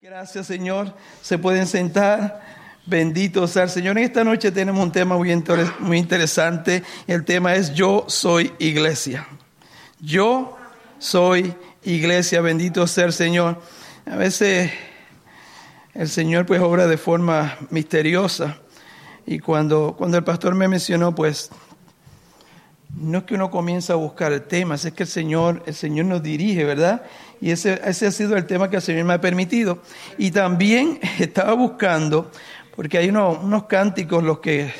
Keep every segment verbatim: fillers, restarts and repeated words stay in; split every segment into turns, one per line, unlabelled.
Gracias, Señor. Se pueden sentar. Bendito sea el Señor. En esta noche tenemos un tema muy, inter- muy interesante. El tema es Yo soy iglesia. Yo soy iglesia. Bendito sea el Señor. A veces el Señor pues obra de forma misteriosa. Y cuando, cuando el pastor me mencionó, pues no es que uno comienza a buscar temas, es que el Señor, el Señor nos dirige, ¿verdad? Y ese, ese ha sido el tema que el Señor me ha permitido. Y también estaba buscando, porque hay unos, unos cánticos, los que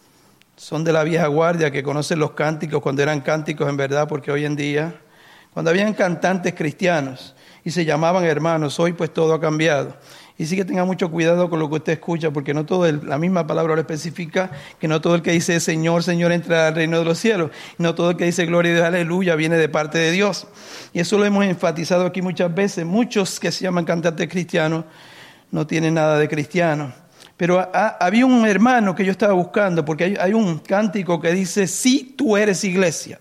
son de la vieja guardia, que conocen los cánticos cuando eran cánticos en verdad, porque hoy en día, cuando habían cantantes cristianos y se llamaban hermanos, hoy pues todo ha cambiado. Y sí que tenga mucho cuidado con lo que usted escucha, porque no todo el, la misma palabra lo especifica, que no todo el que dice Señor, Señor entra al reino de los cielos, no todo el que dice gloria a Dios, aleluya, viene de parte de Dios. Y eso lo hemos enfatizado aquí muchas veces. Muchos que se llaman cantantes cristianos no tienen nada de cristiano. Pero ha, había un hermano que yo estaba buscando, porque hay, hay un cántico que dice, si tú eres iglesia.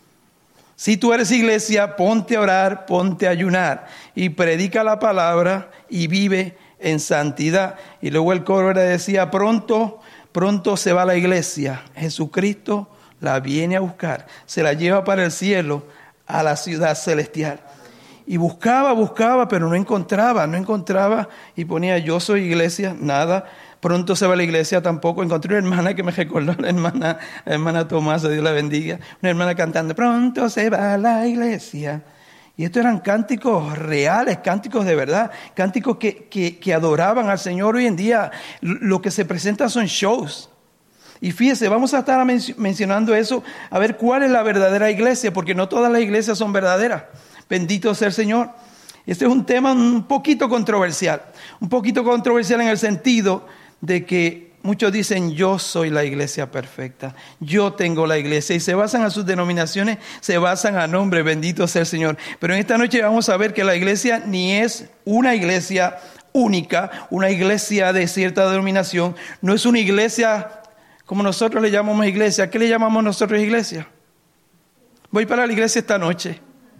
Si tú eres iglesia, ponte a orar, ponte a ayunar y predica la palabra y vive en santidad. Y luego el coro decía, pronto, pronto se va la iglesia. Jesucristo la viene a buscar, se la lleva para el cielo, a la ciudad celestial. Y buscaba, buscaba, pero no encontraba, no encontraba y ponía yo soy iglesia, nada. Pronto se va la iglesia, tampoco. Encontré una hermana que me recordó, la hermana, la hermana Tomasa, Dios la bendiga. Una hermana cantando, pronto se va la iglesia. Y estos eran cánticos reales, cánticos de verdad, cánticos que, que, que adoraban al Señor. Hoy en día lo que se presenta son shows. Y fíjese, vamos a estar mencionando eso, a ver cuál es la verdadera iglesia, porque no todas las iglesias son verdaderas. Bendito sea el Señor. Este es un tema un poquito controversial, un poquito controversial en el sentido de que muchos dicen yo soy la iglesia perfecta, yo tengo la iglesia y se basan a sus denominaciones, se basan a nombre, bendito sea el Señor. Pero en esta noche vamos a ver que la iglesia ni es una iglesia única, una iglesia de cierta denominación, no es una iglesia como nosotros le llamamos iglesia. ¿Qué le llamamos nosotros iglesia? Voy para la iglesia esta noche.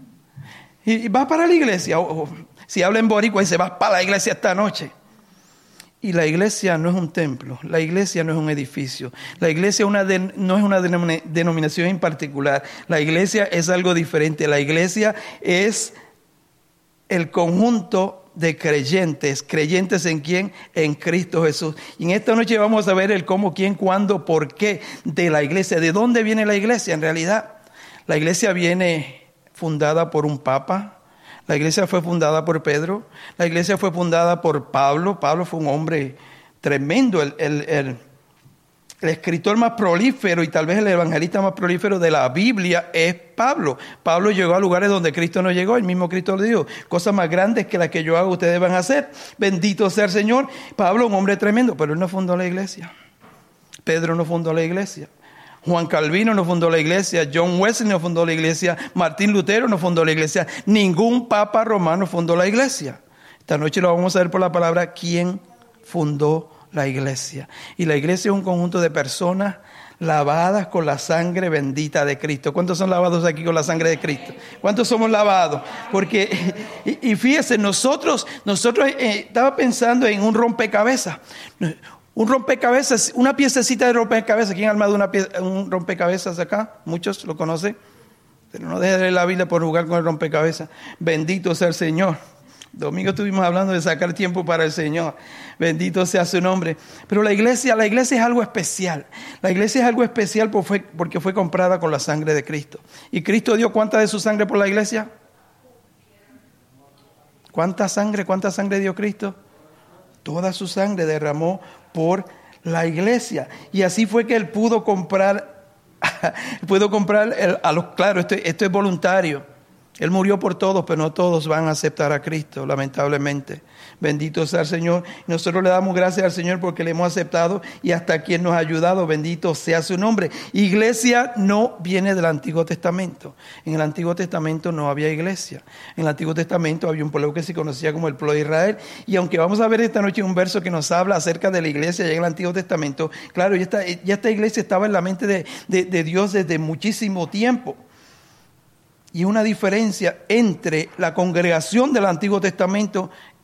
Y vas para la iglesia, o, o, si habla en boricua y se vas para la iglesia esta noche. Y la iglesia no es un templo, la iglesia no es un edificio, la iglesia una de, no es una denominación en particular, la iglesia es algo diferente, la iglesia es el conjunto de creyentes, creyentes en quién, en Cristo Jesús. Y en esta noche vamos a ver el cómo, quién, cuándo, por qué de la iglesia, de dónde viene la iglesia en realidad. La iglesia viene fundada por un papa. La iglesia fue fundada por Pedro. La iglesia fue fundada por Pablo. Pablo fue un hombre tremendo, el, el, el, el escritor más prolífero y tal vez el evangelista más prolífero de la Biblia es Pablo. Pablo llegó a lugares donde Cristo no llegó. El mismo Cristo le dijo, cosas más grandes que las que yo hago ustedes van a hacer. Bendito sea el Señor. Pablo, un hombre tremendo, pero él no fundó la iglesia. Pedro no fundó la iglesia. Juan Calvino no fundó la iglesia, John Wesley no fundó la iglesia, Martín Lutero no fundó la iglesia, ningún papa romano fundó la iglesia. Esta noche lo vamos a ver por la palabra, ¿quién fundó la iglesia? Y la iglesia es un conjunto de personas lavadas con la sangre bendita de Cristo. ¿Cuántos son lavados aquí con la sangre de Cristo? ¿Cuántos somos lavados? Porque, y, y fíjense, nosotros, nosotros eh, estaba pensando en un rompecabezas. Un rompecabezas, una piececita de rompecabezas. ¿Quién ha armado una pieza, un rompecabezas acá? Muchos lo conocen. Pero no deje de leer la Biblia por jugar con el rompecabezas. Bendito sea el Señor. Domingo estuvimos hablando de sacar tiempo para el Señor. Bendito sea su nombre. Pero la iglesia, la iglesia es algo especial. La iglesia es algo especial porque fue comprada con la sangre de Cristo. ¿Y Cristo dio cuánta de su sangre por la iglesia? ¿Cuánta sangre? ¿Cuánta sangre dio Cristo? Toda su sangre derramó por la iglesia. Y así fue que él pudo comprar, pudo comprar el, a los, claro, esto, esto es voluntario. Él murió por todos, pero no todos van a aceptar a Cristo, lamentablemente. Bendito sea el Señor. Nosotros le damos gracias al Señor porque le hemos aceptado y hasta quien nos ha ayudado, bendito sea su nombre. Iglesia no viene del Antiguo Testamento. En el Antiguo Testamento no había iglesia. En el Antiguo Testamento había un pueblo que se conocía como el pueblo de Israel. Y aunque vamos a ver esta noche un verso que nos habla acerca de la iglesia ya en el Antiguo Testamento, claro, ya esta, ya esta iglesia estaba en la mente de, de, de Dios desde muchísimo tiempo. Y una diferencia entre la congregación del Antiguo Testamento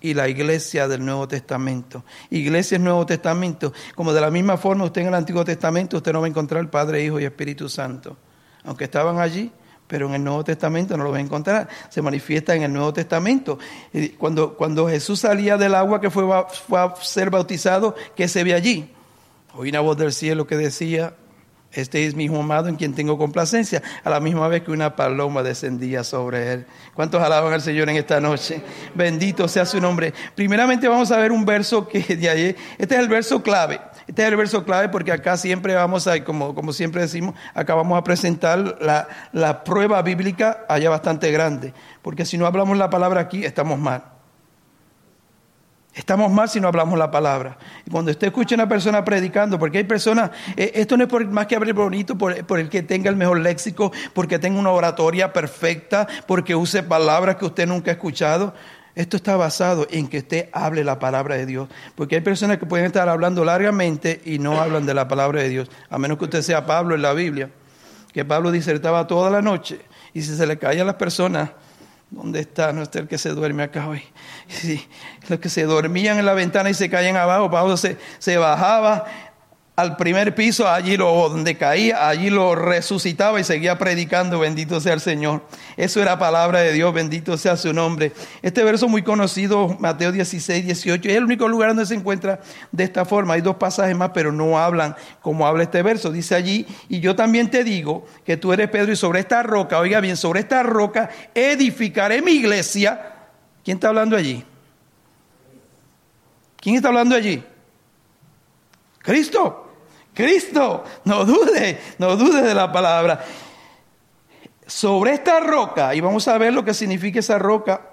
y la iglesia del Nuevo Testamento. Iglesia es Nuevo Testamento. Como de la misma forma usted en el Antiguo Testamento usted no va a encontrar el Padre, Hijo y Espíritu Santo. Aunque estaban allí, pero en el Nuevo Testamento no lo va a encontrar. Se manifiesta en el Nuevo Testamento. Cuando, cuando Jesús salía del agua que fue, fue a ser bautizado, ¿qué se ve allí? Oí una voz del cielo que decía: este es mi hijo amado en quien tengo complacencia. A la misma vez que una paloma descendía sobre él. ¿Cuántos alaban al Señor en esta noche? Bendito sea su nombre. Primeramente vamos a ver un verso que de ayer. Este es el verso clave. Este es el verso clave porque acá siempre vamos a, como, como siempre decimos, acá vamos a presentar la, la prueba bíblica allá bastante grande. Porque si no hablamos la palabra aquí, estamos mal. Estamos mal si no hablamos la palabra. Y cuando usted escucha a una persona predicando, porque hay personas, eh, esto no es por, más que hablar bonito, por, por el que tenga el mejor léxico, porque tenga una oratoria perfecta, porque use palabras que usted nunca ha escuchado. Esto está basado en que usted hable la palabra de Dios. Porque hay personas que pueden estar hablando largamente y no hablan de la palabra de Dios. A menos que usted sea Pablo en la Biblia. Que Pablo disertaba toda la noche. Y si se le caían las personas, ¿dónde está? No está el que se duerme acá hoy. Sí, los que se dormían en la ventana y se caían abajo, Pablo se, se bajaba al primer piso, allí lo, donde caía, allí lo resucitaba y seguía predicando, bendito sea el Señor. Eso era palabra de Dios, bendito sea su nombre. Este verso muy conocido, Mateo dieciséis, dieciocho, es el único lugar donde se encuentra de esta forma. Hay dos pasajes más, pero no hablan como habla este verso. Dice allí: y yo también te digo que tú eres Pedro, y sobre esta roca, oiga bien, sobre esta roca edificaré mi iglesia. ¿Quién está hablando allí? ¿Quién está hablando allí? Cristo. Cristo, no dude, no dude de la palabra. Sobre esta roca, y vamos a ver lo que significa esa roca,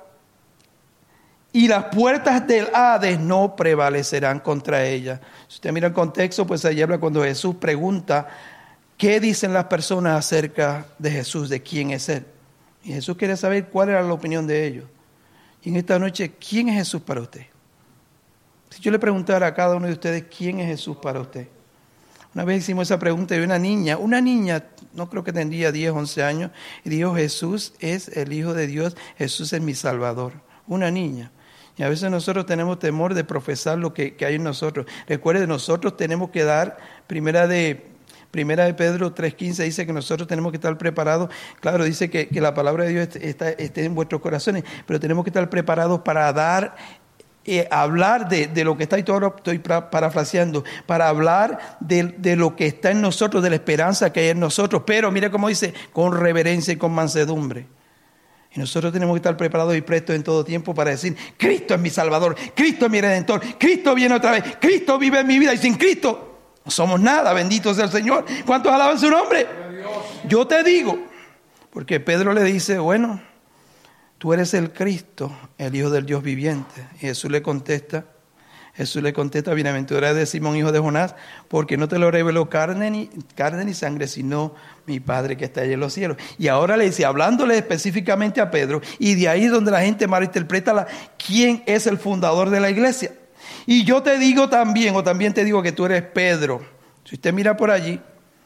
y las puertas del Hades no prevalecerán contra ella. Si usted mira el contexto, pues ahí habla cuando Jesús pregunta qué dicen las personas acerca de Jesús, de quién es Él. Y Jesús quiere saber cuál era la opinión de ellos. Y en esta noche, ¿quién es Jesús para usted? Si yo le preguntara a cada uno de ustedes, ¿quién es Jesús para usted? Una vez hicimos esa pregunta de una niña, una niña, no creo que tendría diez, once años, y dijo: Jesús es el Hijo de Dios, Jesús es mi Salvador. Una niña. Y a veces nosotros tenemos temor de profesar lo que, que hay en nosotros. Recuerde, nosotros tenemos que dar, primera de, primera de Pedro tres quince dice que nosotros tenemos que estar preparados. Claro, dice que, que la palabra de Dios está, esté en vuestros corazones, pero tenemos que estar preparados para dar, Eh, hablar de, de lo que está, y todo estoy parafraseando, para hablar de, de lo que está en nosotros, de la esperanza que hay en nosotros, pero mire cómo dice, con reverencia y con mansedumbre. Y nosotros tenemos que estar preparados y prestos en todo tiempo para decir: Cristo es mi Salvador, Cristo es mi Redentor, Cristo viene otra vez, Cristo vive en mi vida, y sin Cristo no somos nada, bendito sea el Señor. ¿Cuántos alaban su nombre? Yo te digo, porque Pedro le dice: bueno, tú eres el Cristo, el Hijo del Dios viviente. Y Jesús le contesta, Jesús le contesta: bienaventurado de Simón, hijo de Jonás, porque no te lo reveló carne ni, carne ni sangre, sino mi Padre que está allá en los cielos. Y ahora le dice, hablándole específicamente a Pedro, y de ahí es donde la gente malinterpreta la, quién es el fundador de la iglesia. Y yo te digo también, o también te digo que tú eres Pedro. Si usted mira por allí,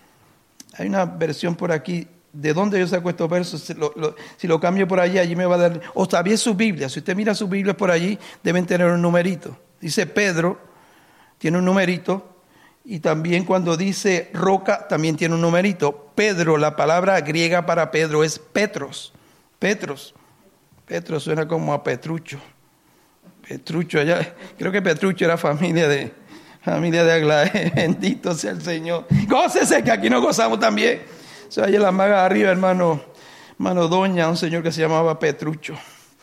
hay una versión por aquí. ¿De dónde yo saco estos versos? Si lo, lo, si lo cambio por allí, allí me va a dar... O también su Biblia. Si usted mira su Biblia por allí, deben tener un numerito. Dice Pedro, tiene un numerito. Y también cuando dice roca, también tiene un numerito. Pedro, la palabra griega para Pedro es Petros. Petros. Petros suena como a Petrucho. Petrucho, allá, creo que Petrucho era familia de, familia de Aglaé. Bendito sea el Señor. Gócese, que aquí nos gozamos también. O sea, allá en la maga arriba, hermano, hermano Doña, un señor que se llamaba Petrucho.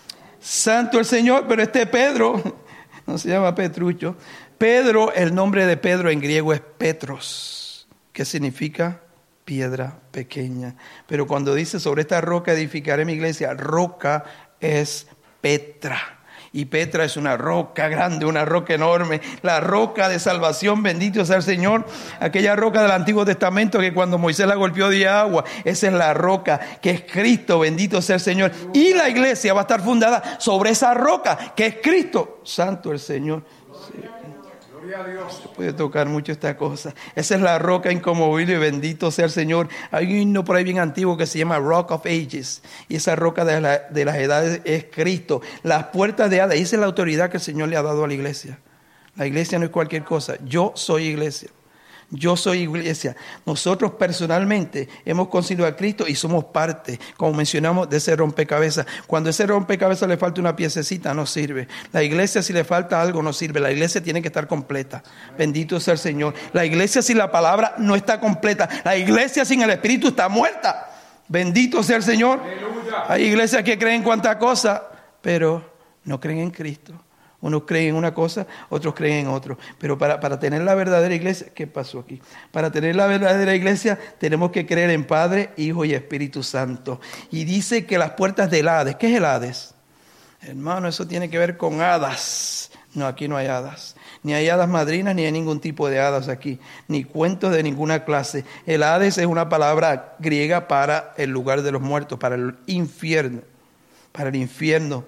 Santo el Señor, pero este Pedro, no se llama Petrucho. Pedro, el nombre de Pedro en griego es Petros, que significa piedra pequeña. Pero cuando dice sobre esta roca edificaré mi iglesia, roca es Petra. Y Petra es una roca grande, una roca enorme, la roca de salvación, bendito sea el Señor. Aquella roca del Antiguo Testamento que cuando Moisés la golpeó de agua, esa es la roca que es Cristo, bendito sea el Señor. Y la iglesia va a estar fundada sobre esa roca que es Cristo. Santo el Señor. Sí. Se puede tocar mucho esta cosa. Esa es la roca inconmovible, bendito sea el Señor. Hay un himno por ahí bien antiguo que se llama Rock of Ages. Y esa roca de, la, de las edades es Cristo. Las puertas de Hades. Y esa es la autoridad que el Señor le ha dado a la iglesia. La iglesia no es cualquier cosa. Yo soy iglesia. Yo soy iglesia. Nosotros personalmente hemos conocido a Cristo y somos parte, como mencionamos, de ese rompecabezas. Cuando ese rompecabezas le falta una piececita, no sirve. La iglesia, si le falta algo, no sirve. La iglesia tiene que estar completa. Bendito sea el Señor. La iglesia sin la palabra no está completa. La iglesia sin el Espíritu está muerta. Bendito sea el Señor. Aleluya. Hay iglesias que creen cuantas cosas, pero no creen en Cristo. Unos creen en una cosa, otros creen en otro. Pero para, para tener la verdadera iglesia, ¿qué pasó aquí? Para tener la verdadera iglesia tenemos que creer en Padre, Hijo y Espíritu Santo. Y dice que las puertas del Hades, ¿qué es el Hades? Hermano, eso tiene que ver con hadas. No, aquí no hay hadas. Ni hay hadas madrinas, ni hay ningún tipo de hadas aquí. Ni cuentos de ninguna clase. El Hades es una palabra griega para el lugar de los muertos, para el infierno. Para el infierno.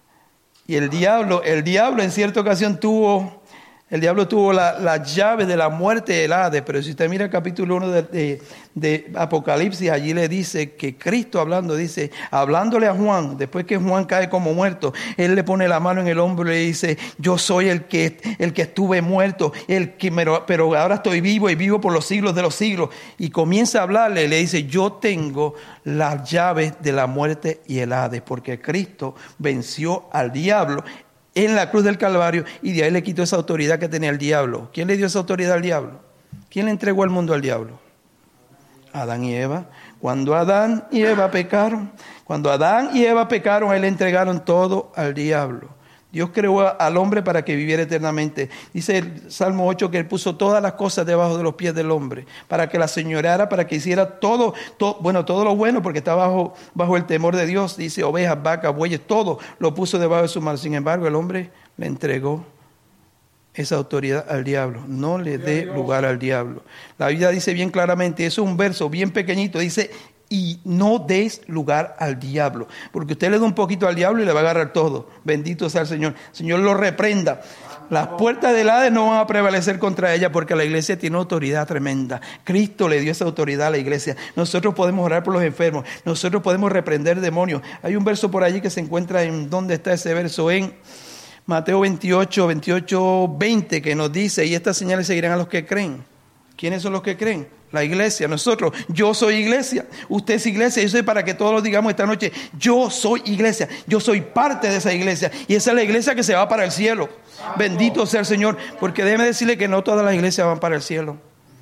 Y el diablo, el diablo en cierta ocasión tuvo, el diablo tuvo la, la llave de la muerte del Hades, pero si usted mira el capítulo uno de, de, de Apocalipsis, allí le dice que Cristo hablando, dice, hablándole a Juan, después que Juan cae como muerto, él le pone la mano en el hombro y le dice, yo soy el que, el que estuve muerto, el que me, pero ahora estoy vivo y vivo por los siglos de los siglos. Y comienza a hablarle y le dice, yo tengo las llaves de la muerte y el Hades, porque Cristo venció al diablo en la cruz del Calvario y de ahí le quitó esa autoridad que tenía el diablo. ¿Quién le dio esa autoridad al diablo? ¿Quién le entregó el mundo al diablo? Adán y Eva. Cuando Adán y Eva pecaron, cuando Adán y Eva pecaron, a él le entregaron todo al diablo. Dios creó al hombre para que viviera eternamente. Dice el Salmo ocho que él puso todas las cosas debajo de los pies del hombre, para que la señoreara, para que hiciera todo, todo bueno, todo lo bueno, porque está bajo, bajo el temor de Dios. Dice ovejas, vacas, bueyes, todo lo puso debajo de su mano. Sin embargo, el hombre le entregó esa autoridad al diablo. No le dé lugar al diablo. La Biblia dice bien claramente, eso es un verso bien pequeñito, dice, y no des lugar al diablo, porque usted le da un poquito al diablo y le va a agarrar todo. Bendito sea el Señor. El Señor lo reprenda. Las puertas del Hades no van a prevalecer contra ella, porque la iglesia tiene autoridad tremenda. Cristo le dio esa autoridad a la iglesia. Nosotros podemos orar por los enfermos, nosotros podemos reprender demonios. Hay un verso por allí que se encuentra en, ¿dónde está ese verso? En Mateo veintiocho, veintiocho, veinte, que nos dice, y estas señales seguirán a los que creen. ¿Quiénes son los que creen? La iglesia, nosotros. Yo soy iglesia, usted es iglesia. Yo soy para que todos lo digamos esta noche. Yo soy iglesia, yo soy parte de esa iglesia. Y esa es la iglesia que se va para el cielo. Bendito sea el Señor, porque déjeme decirle que no todas las iglesias van para el cielo.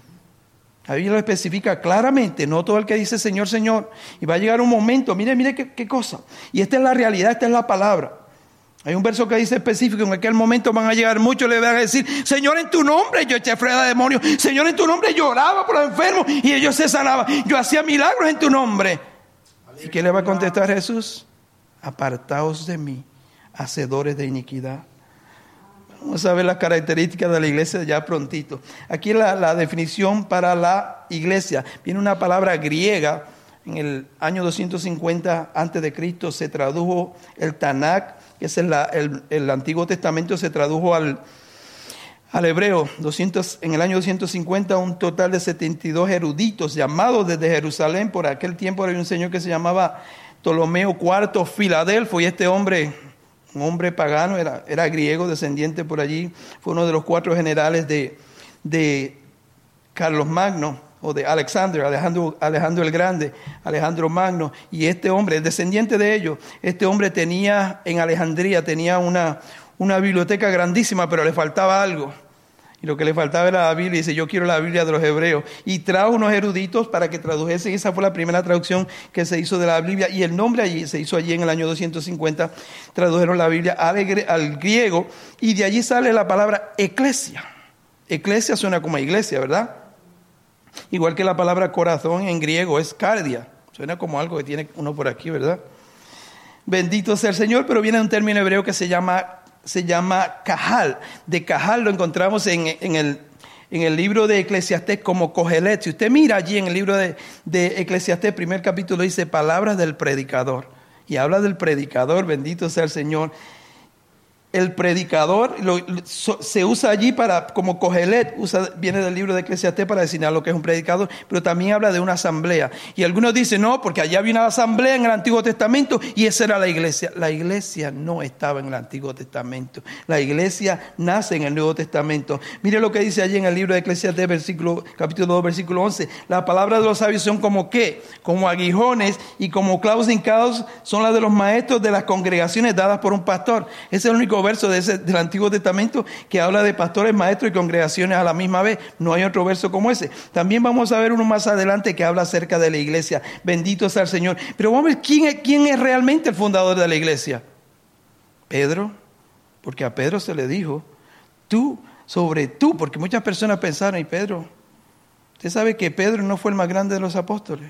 La Biblia lo especifica claramente, no todo el que dice Señor, Señor. Y va a llegar un momento, mire, mire qué, qué cosa. Y esta es la realidad, esta es la palabra. Hay un verso que dice específico, en aquel momento van a llegar muchos, le van a decir, Señor, en tu nombre yo eché fuera demonios, Señor, en tu nombre yo oraba por los enfermos y ellos se sanaban, yo hacía milagros en tu nombre. ¿Y qué le va a contestar Jesús? Apartaos de mí, hacedores de iniquidad. Vamos a ver las características de la iglesia ya prontito. Aquí la, la definición para la iglesia. Viene una palabra griega, en el año doscientos cincuenta antes de Cristo se tradujo el Tanakh, que es el, el, el Antiguo Testamento, se tradujo al, al hebreo. doscientos, en el año doscientos cincuenta, un total de setenta y dos eruditos llamados desde Jerusalén. Por aquel tiempo había un señor que se llamaba Ptolomeo cuarto Filadelfo, y este hombre, un hombre pagano, era, era griego, descendiente por allí, fue uno de los cuatro generales de, de Carlos Magno, o de Alexander, Alejandro, Alejandro el Grande, Alejandro Magno, y este hombre, el descendiente de ellos, este hombre tenía en Alejandría, tenía una, una biblioteca grandísima, pero le faltaba algo, y lo que le faltaba era la Biblia, y dice, yo quiero la Biblia de los hebreos, y trajo unos eruditos para que tradujesen, y esa fue la primera traducción que se hizo de la Biblia, y el nombre allí, se hizo allí en el año doscientos cincuenta, tradujeron la Biblia al, al griego, y de allí sale la palabra eclesia. Eclesia suena como iglesia, ¿verdad? Igual que la palabra corazón en griego es cardia. Suena como algo que tiene uno por aquí, ¿verdad? Bendito sea el Señor, pero viene un término hebreo que se llama, se llama cajal. De cajal lo encontramos en, en, el, en el libro de Eclesiastés como cogelet. Si usted mira allí en el libro de, de Eclesiastés, primer capítulo, dice palabras del predicador. Y habla del predicador, bendito sea el Señor. el predicador lo, so, se usa allí para, como Cogelet, usa, viene del libro de Eclesiastés para designar lo que es un predicador, pero también habla de una asamblea. Y algunos dicen, no, porque allá había una asamblea en el Antiguo Testamento y esa era la iglesia. La iglesia no estaba en el Antiguo Testamento. La iglesia nace en el Nuevo Testamento. Mire lo que dice allí en el libro de Eclesiastés, versículo, capítulo dos, versículo once. La palabra de los sabios son como ¿qué? Como aguijones y como clavos hincados son las de los maestros de las congregaciones dadas por un pastor. Ese es el único verso de ese, del Antiguo Testamento que habla de pastores, maestros y congregaciones a la misma vez. No hay otro verso como ese. También vamos a ver uno más adelante que habla acerca de la iglesia. Bendito sea el Señor. Pero vamos a ver quién es, quién es realmente el fundador de la iglesia. Pedro, porque a Pedro se le dijo, tú, sobre tú, porque muchas personas pensaron, y Pedro, usted sabe que Pedro no fue el más grande de los apóstoles.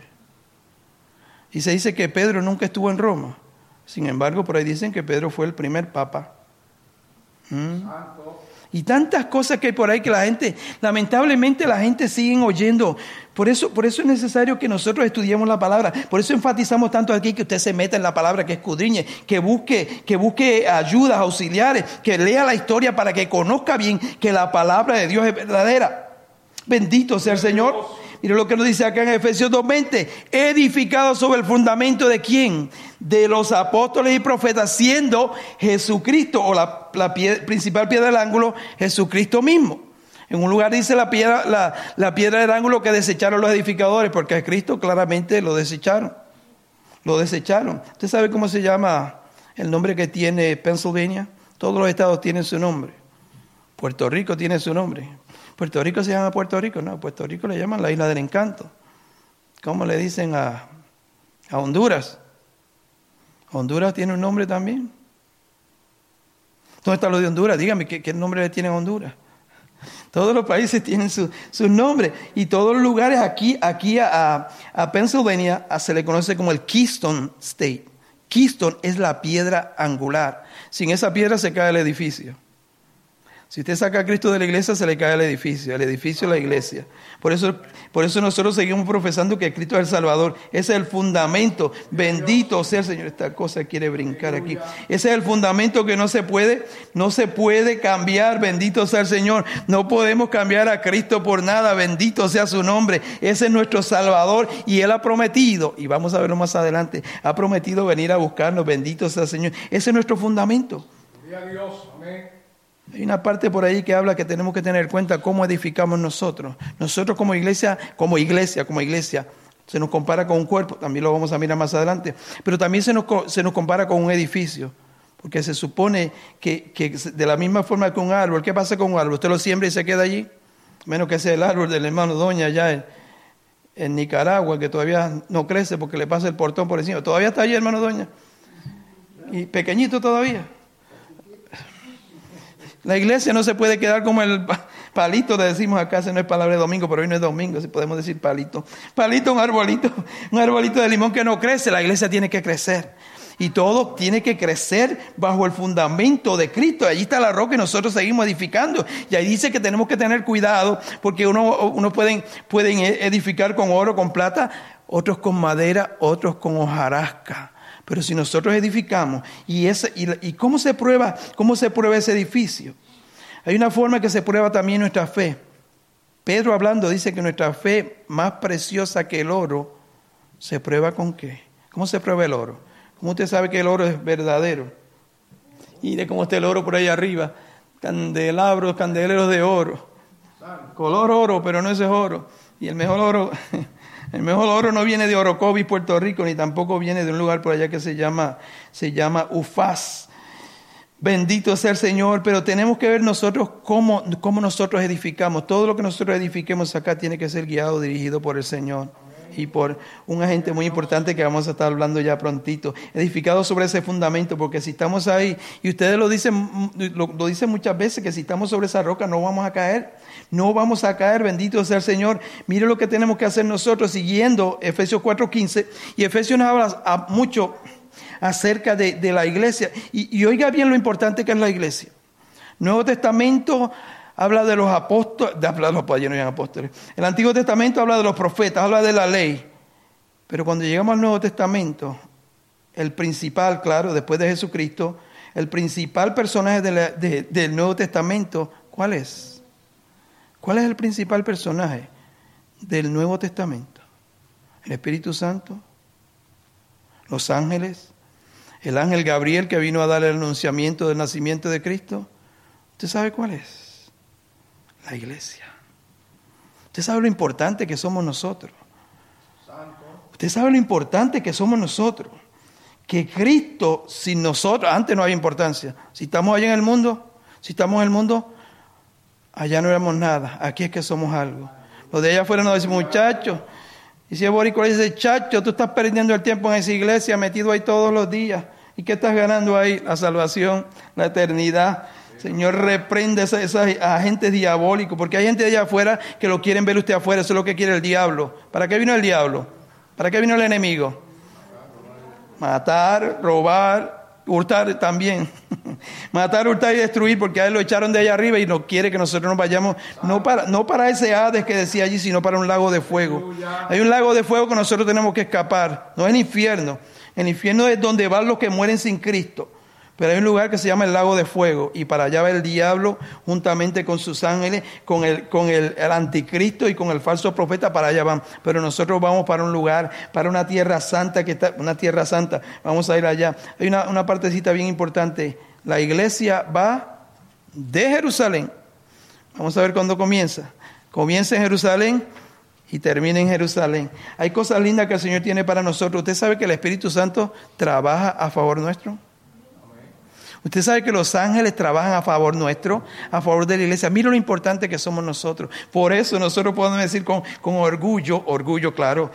Y se dice que Pedro nunca estuvo en Roma. Sin embargo, por ahí dicen que Pedro fue el primer papa. ¿Mm? Y tantas cosas que hay por ahí que la gente, lamentablemente la gente sigue oyendo. Por eso, por eso es necesario que nosotros estudiemos la palabra. Por eso enfatizamos tanto aquí que usted se meta en la palabra, que escudriñe, que busque, que busque ayudas, auxiliares, que lea la historia para que conozca bien que la palabra de Dios es verdadera. Bendito sea el Señor. Mire lo que nos dice acá en Efesios dos veinte. Edificado sobre el fundamento de ¿quién? De los apóstoles y profetas, siendo Jesucristo, o la, la piedra, principal piedra del ángulo, Jesucristo mismo. En un lugar dice la piedra, la, la piedra del ángulo que desecharon los edificadores, porque a Cristo claramente lo desecharon. Lo desecharon. ¿Usted sabe cómo se llama el nombre que tiene Pennsylvania? Todos los estados tienen su nombre. Puerto Rico tiene su nombre. ¿Puerto Rico se llama Puerto Rico? No, Puerto Rico le llaman la isla del encanto. ¿Cómo le dicen a, a Honduras? Honduras tiene un nombre también. ¿Dónde está lo de Honduras? Dígame, ¿qué, qué nombre le tienen a Honduras? Todos los países tienen sus su nombres. Y todos los lugares aquí, aquí a, a Pennsylvania a, se le conoce como el Keystone State. Keystone es la piedra angular. Sin esa piedra se cae el edificio. Si usted saca a Cristo de la iglesia, se le cae el edificio. El edificio es la iglesia. Por eso, por eso nosotros seguimos profesando que Cristo es el Salvador. Ese es el fundamento. Bendito sea el Señor. Esta cosa quiere brincar aquí. Ese es el fundamento que no se puede, no se puede cambiar. Bendito sea el Señor. No podemos cambiar a Cristo por nada. Bendito sea su nombre. Ese es nuestro Salvador. Y Él ha prometido, y vamos a verlo más adelante, ha prometido venir a buscarnos. Bendito sea el Señor. Ese es nuestro fundamento. Gloria a Dios. Amén. Hay una parte por ahí que habla que tenemos que tener en cuenta cómo edificamos nosotros. Nosotros como iglesia, como iglesia, como iglesia, se nos compara con un cuerpo, también lo vamos a mirar más adelante, pero también se nos, se nos compara con un edificio, porque se supone que, que de la misma forma que un árbol, ¿qué pasa con un árbol? Usted lo siembra y se queda allí, menos que sea el árbol del hermano Doña allá en, en Nicaragua, que todavía no crece porque le pasa el portón por encima. ¿Todavía está allí, hermano Doña? Y pequeñito todavía. La iglesia no se puede quedar como el palito, le decimos acá, ese no es palabra de domingo, pero hoy no es domingo, si podemos decir palito. Palito, un arbolito, un arbolito de limón que no crece, la iglesia tiene que crecer. Y todo tiene que crecer bajo el fundamento de Cristo. Allí está la roca y nosotros seguimos edificando. Y ahí dice que tenemos que tener cuidado, porque uno, uno pueden, pueden edificar con oro, con plata, otros con madera, otros con hojarasca. Pero si nosotros edificamos, y, ese, y, y ¿cómo se prueba, cómo se prueba ese edificio? Hay una forma que se prueba también nuestra fe. Pedro hablando dice que nuestra fe más preciosa que el oro, ¿se prueba con qué? ¿Cómo se prueba el oro? ¿Cómo usted sabe que el oro es verdadero? Y de cómo está el oro por ahí arriba, candelabros, candeleros de oro, color oro, pero no ese es oro. Y el mejor oro... El mejor oro no viene de Orocovis, Puerto Rico, ni tampoco viene de un lugar por allá que se llama, se llama Ufaz. Bendito sea el Señor, pero tenemos que ver nosotros cómo, cómo nosotros edificamos. Todo lo que nosotros edifiquemos acá tiene que ser guiado, dirigido por el Señor. Y por un agente muy importante que vamos a estar hablando ya prontito. Edificado sobre ese fundamento, porque si estamos ahí, y ustedes lo dicen, lo, lo dicen muchas veces, que si estamos sobre esa roca no vamos a caer. No vamos a caer, bendito sea el Señor. Mire lo que tenemos que hacer nosotros, siguiendo Efesios cuatro quince. Y Efesios nos habla mucho acerca de, de la iglesia. Y, y oiga bien lo importante que es la iglesia. Nuevo Testamento habla de los apóstoles, de, habla de los apóstoles, no eran apóstoles. El Antiguo Testamento habla de los profetas, habla de la ley. Pero cuando llegamos al Nuevo Testamento, el principal, claro, después de Jesucristo, El principal personaje de la, de, del Nuevo Testamento, ¿cuál es? ¿Cuál es el principal personaje del Nuevo Testamento? ¿El Espíritu Santo? ¿Los ángeles? ¿El ángel Gabriel que vino a dar el anunciamiento del nacimiento de Cristo? ¿Usted sabe cuál es? La iglesia. ¿Usted sabe lo importante que somos nosotros? ¿Usted sabe lo importante que somos nosotros? Que Cristo, sin nosotros, antes no había importancia. Si estamos allá en el mundo, si estamos en el mundo, allá no éramos nada. Aquí es que somos algo. Los de allá afuera nos dicen, muchachos. Y si es boricua, dice, chacho, tú estás perdiendo el tiempo en esa iglesia, metido ahí todos los días. ¿Y qué estás ganando ahí? La salvación, la eternidad. Señor, reprende a esos agentes diabólicos, porque hay gente de allá afuera que lo quieren ver usted afuera. Eso es lo que quiere el diablo. ¿Para qué vino el diablo? ¿Para qué vino el enemigo? Matar, robar, hurtar también. Matar, hurtar y destruir, porque a él lo echaron de allá arriba y no quiere que nosotros nos vayamos, no para, no para ese Hades que decía allí, sino para un lago de fuego. Hay un lago de fuego que nosotros tenemos que escapar. No es el infierno. El infierno es donde van los que mueren sin Cristo. Pero hay un lugar que se llama el lago de fuego, y para allá va el diablo juntamente con sus ángeles, con el, con el, el anticristo y con el falso profeta, para allá van. Pero nosotros vamos para un lugar, para una tierra santa, que está, una tierra santa, vamos a ir allá. Hay una, una partecita bien importante. La iglesia va de Jerusalén. Vamos a ver cuándo comienza. Comienza en Jerusalén y termina en Jerusalén. Hay cosas lindas que el Señor tiene para nosotros. ¿Usted sabe que el Espíritu Santo trabaja a favor nuestro? Usted sabe que los ángeles trabajan a favor nuestro, a favor de la iglesia. Mira lo importante que somos nosotros. Por eso nosotros podemos decir con, con orgullo, orgullo claro.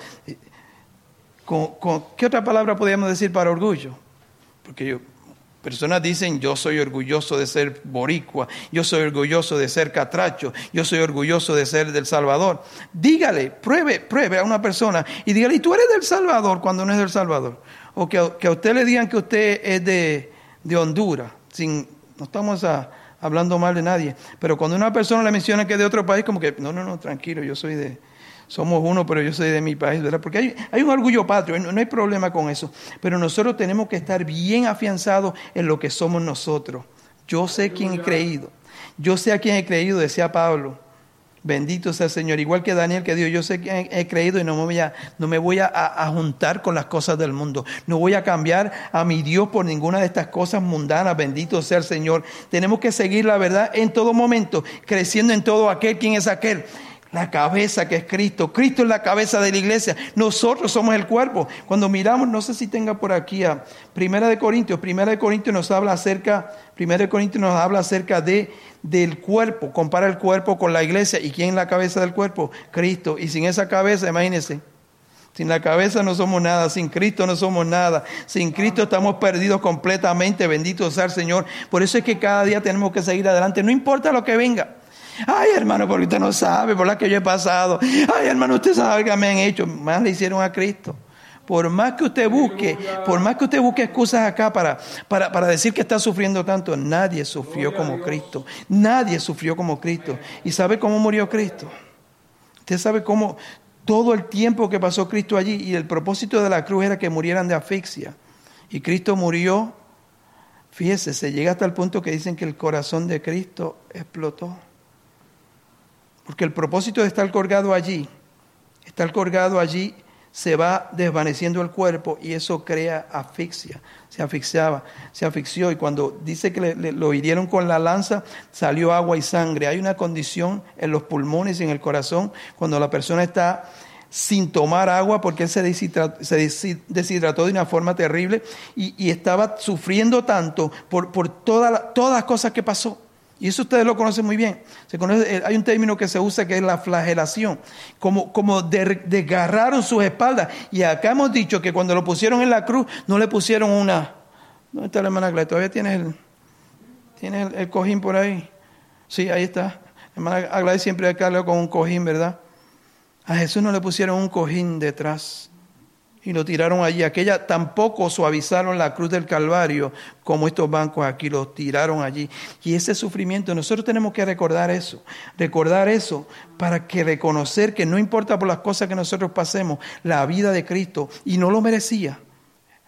Con, con, ¿Qué otra palabra podríamos decir para orgullo? Porque yo, personas dicen, yo soy orgulloso de ser boricua, yo soy orgulloso de ser catracho, yo soy orgulloso de ser del Salvador. Dígale, pruebe, pruebe a una persona y dígale, ¿y tú eres del Salvador cuando no es del Salvador? O que, que a usted le digan que usted es de... de Honduras, sin, no estamos a, hablando mal de nadie, pero cuando una persona le menciona que es de otro país, como que, no, no, no, tranquilo, yo soy de, somos uno, pero yo soy de mi país, ¿verdad? Porque hay, hay un orgullo patrio, no, no hay problema con eso, pero nosotros tenemos que estar bien afianzados en lo que somos nosotros. Yo sé quién he creído, yo sé a quién he creído, decía Pablo. Bendito sea el Señor. Igual que Daniel que dijo, yo sé que he, he creído y no me voy, a, no me voy a, a, a juntar con las cosas del mundo. No voy a cambiar a mi Dios por ninguna de estas cosas mundanas. Bendito sea el Señor. Tenemos que seguir la verdad en todo momento, creciendo en todo aquel. ¿Quién es aquel? La cabeza que es Cristo. Cristo es la cabeza de la iglesia. Nosotros somos el cuerpo. Cuando miramos, no sé si tenga por aquí a Primera de Corintios. Primera de Corintios nos habla acerca, Primera de Corintios nos habla acerca de, del cuerpo. Compara el cuerpo con la iglesia. ¿Y quién es la cabeza del cuerpo? Cristo. Y sin esa cabeza, imagínense. Sin la cabeza no somos nada, sin Cristo no somos nada, sin Cristo estamos perdidos completamente. Bendito sea el Señor. Por eso es que cada día tenemos que seguir adelante. No importa lo que venga. Ay, hermano, porque usted no sabe por la que yo he pasado. Ay, hermano, usted sabe que me han hecho. Más le hicieron a Cristo. Por más que usted busque, por más que usted busque excusas acá para, para, para decir que está sufriendo tanto, nadie sufrió como Cristo. Nadie sufrió como Cristo. ¿Y sabe cómo murió Cristo? Usted sabe cómo todo el tiempo que pasó Cristo allí, y el propósito de la cruz era que murieran de asfixia. Y Cristo murió, fíjese, se llega hasta el punto que dicen que el corazón de Cristo explotó. Porque el propósito de estar colgado allí, estar colgado allí, se va desvaneciendo el cuerpo y eso crea asfixia. Se asfixiaba, se asfixió, y cuando dice que le, le, lo hirieron con la lanza, salió agua y sangre. Hay una condición en los pulmones y en el corazón cuando la persona está sin tomar agua, porque él se deshidrató, se deshidrató de una forma terrible y, y estaba sufriendo tanto por, por toda la, todas las cosas que pasó. Y eso ustedes lo conocen muy bien. Se conoce, hay un término que se usa que es la flagelación. Como, como desgarraron sus espaldas. Y acá hemos dicho que cuando lo pusieron en la cruz, no le pusieron una... ¿Dónde está la hermana Gladys? ¿Todavía tienes el, tienes el, el cojín por ahí? Sí, ahí está. La hermana Gladys siempre carga con un cojín, ¿verdad? A Jesús no le pusieron un cojín detrás. Y lo tiraron allí. Aquella tampoco suavizaron la cruz del Calvario como estos bancos aquí, los tiraron allí. Y ese sufrimiento, nosotros tenemos que recordar eso. Recordar eso para que reconocer que no importa por las cosas que nosotros pasemos, la vida de Cristo, y no lo merecía.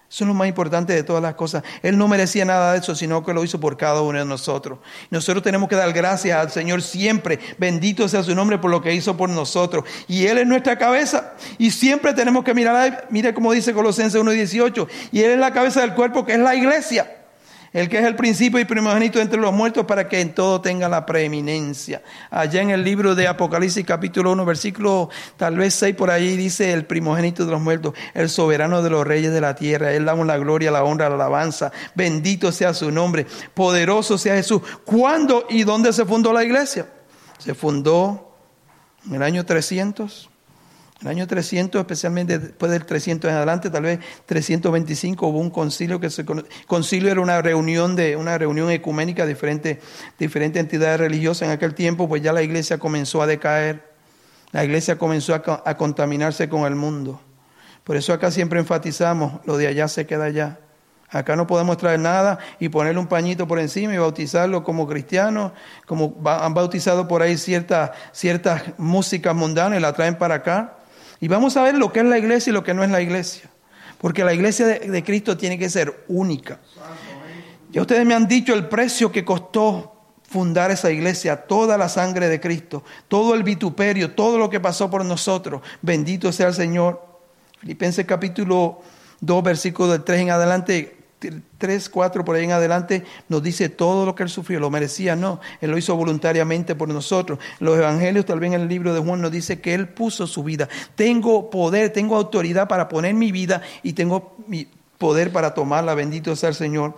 Eso es lo más importante de todas las cosas. Él no merecía nada de eso, sino que lo hizo por cada uno de nosotros. Nosotros tenemos que dar gracias al Señor siempre. Bendito sea su nombre por lo que hizo por nosotros. Y Él es nuestra cabeza. Y siempre tenemos que mirar, mire como dice Colosenses uno dieciocho. Y Él es la cabeza del cuerpo, que es la iglesia. El que es el principio y primogénito entre los muertos, para que en todo tenga la preeminencia. Allá en el libro de Apocalipsis capítulo uno, versículo tal vez seis por ahí, dice el primogénito de los muertos, el soberano de los reyes de la tierra. Él damos la gloria, la honra, la alabanza. Bendito sea su nombre. Poderoso sea Jesús. ¿Cuándo y dónde se fundó la iglesia? Se fundó en el año trescientos. En el año trescientos, especialmente después del trescientos en adelante, tal vez trescientos veinticinco, hubo un concilio que se conoce. Concilio era una reunión de una reunión ecuménica de diferentes, diferentes entidades religiosas. En aquel tiempo, pues ya la iglesia comenzó a decaer. La iglesia comenzó a, a contaminarse con el mundo. Por eso acá siempre enfatizamos, lo de allá se queda allá. Acá no podemos traer nada y ponerle un pañito por encima y bautizarlo como cristianos, como han bautizado por ahí ciertas ciertas músicas mundanas y la traen para acá. Y vamos a ver lo que es la iglesia y lo que no es la iglesia. Porque la iglesia de, de Cristo tiene que ser única. Ya ustedes me han dicho el precio que costó fundar esa iglesia, toda la sangre de Cristo, todo el vituperio, todo lo que pasó por nosotros. Bendito sea el Señor. Filipenses capítulo dos, versículo del tres en adelante, tres, cuatro por ahí en adelante, nos dice todo lo que Él sufrió. Lo merecía, no. Él lo hizo voluntariamente por nosotros. Los evangelios, tal vez en el libro de Juan, nos dice que Él puso su vida. Tengo poder, tengo autoridad para poner mi vida y tengo mi poder para tomarla. Bendito sea el Señor.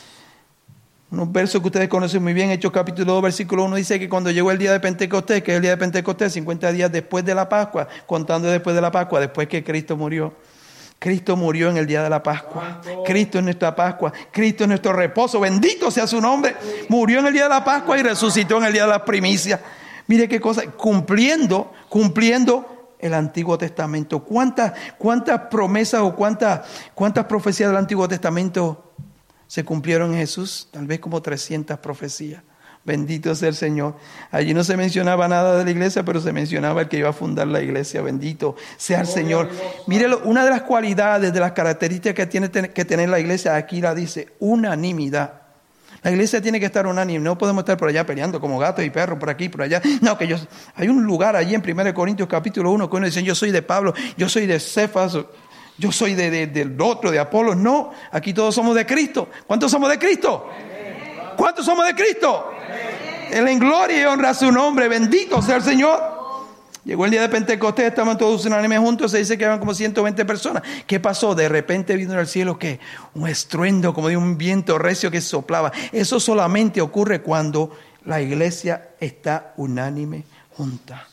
Unos versos que ustedes conocen muy bien, Hechos capítulo dos, versículo uno, dice que cuando llegó el día de Pentecostés, que es el día de Pentecostés, cincuenta días después de la Pascua, contando después de la Pascua, después que Cristo murió. Cristo murió en el día de la Pascua. Cristo es nuestra Pascua. Cristo es nuestro reposo. Bendito sea su nombre. Murió en el día de la Pascua y resucitó en el día de las primicias. Mire qué cosa, cumpliendo, cumpliendo el Antiguo Testamento. ¿Cuántas, cuántas promesas o cuántas, cuántas profecías del Antiguo Testamento se cumplieron en Jesús? Tal vez como trescientas profecías. Bendito sea el Señor. Allí no se mencionaba nada de la iglesia, pero se mencionaba el que iba a fundar la iglesia. Bendito sea el Señor. Mírelo, una de las cualidades, de las características que tiene que tener la iglesia, aquí la dice, unanimidad. La iglesia tiene que estar unánime. No podemos estar por allá peleando como gatos y perros, por aquí, por allá. No, que yo, hay un lugar allí en primera Corintios capítulo uno que uno dice, yo soy de Pablo, yo soy de Cefas, yo soy de, de, del otro, de Apolos. No, aquí todos somos de Cristo. ¿Cuántos somos de Cristo? ¿Cuántos somos de Cristo? Él en gloria y honra su nombre. Bendito sea el Señor. Llegó el día de Pentecostés, estaban todos unánimes juntos. Se dice que eran como ciento veinte personas. ¿Qué pasó? De repente vino del cielo que un estruendo como de un viento recio que soplaba. Eso solamente ocurre cuando la iglesia está unánime junta.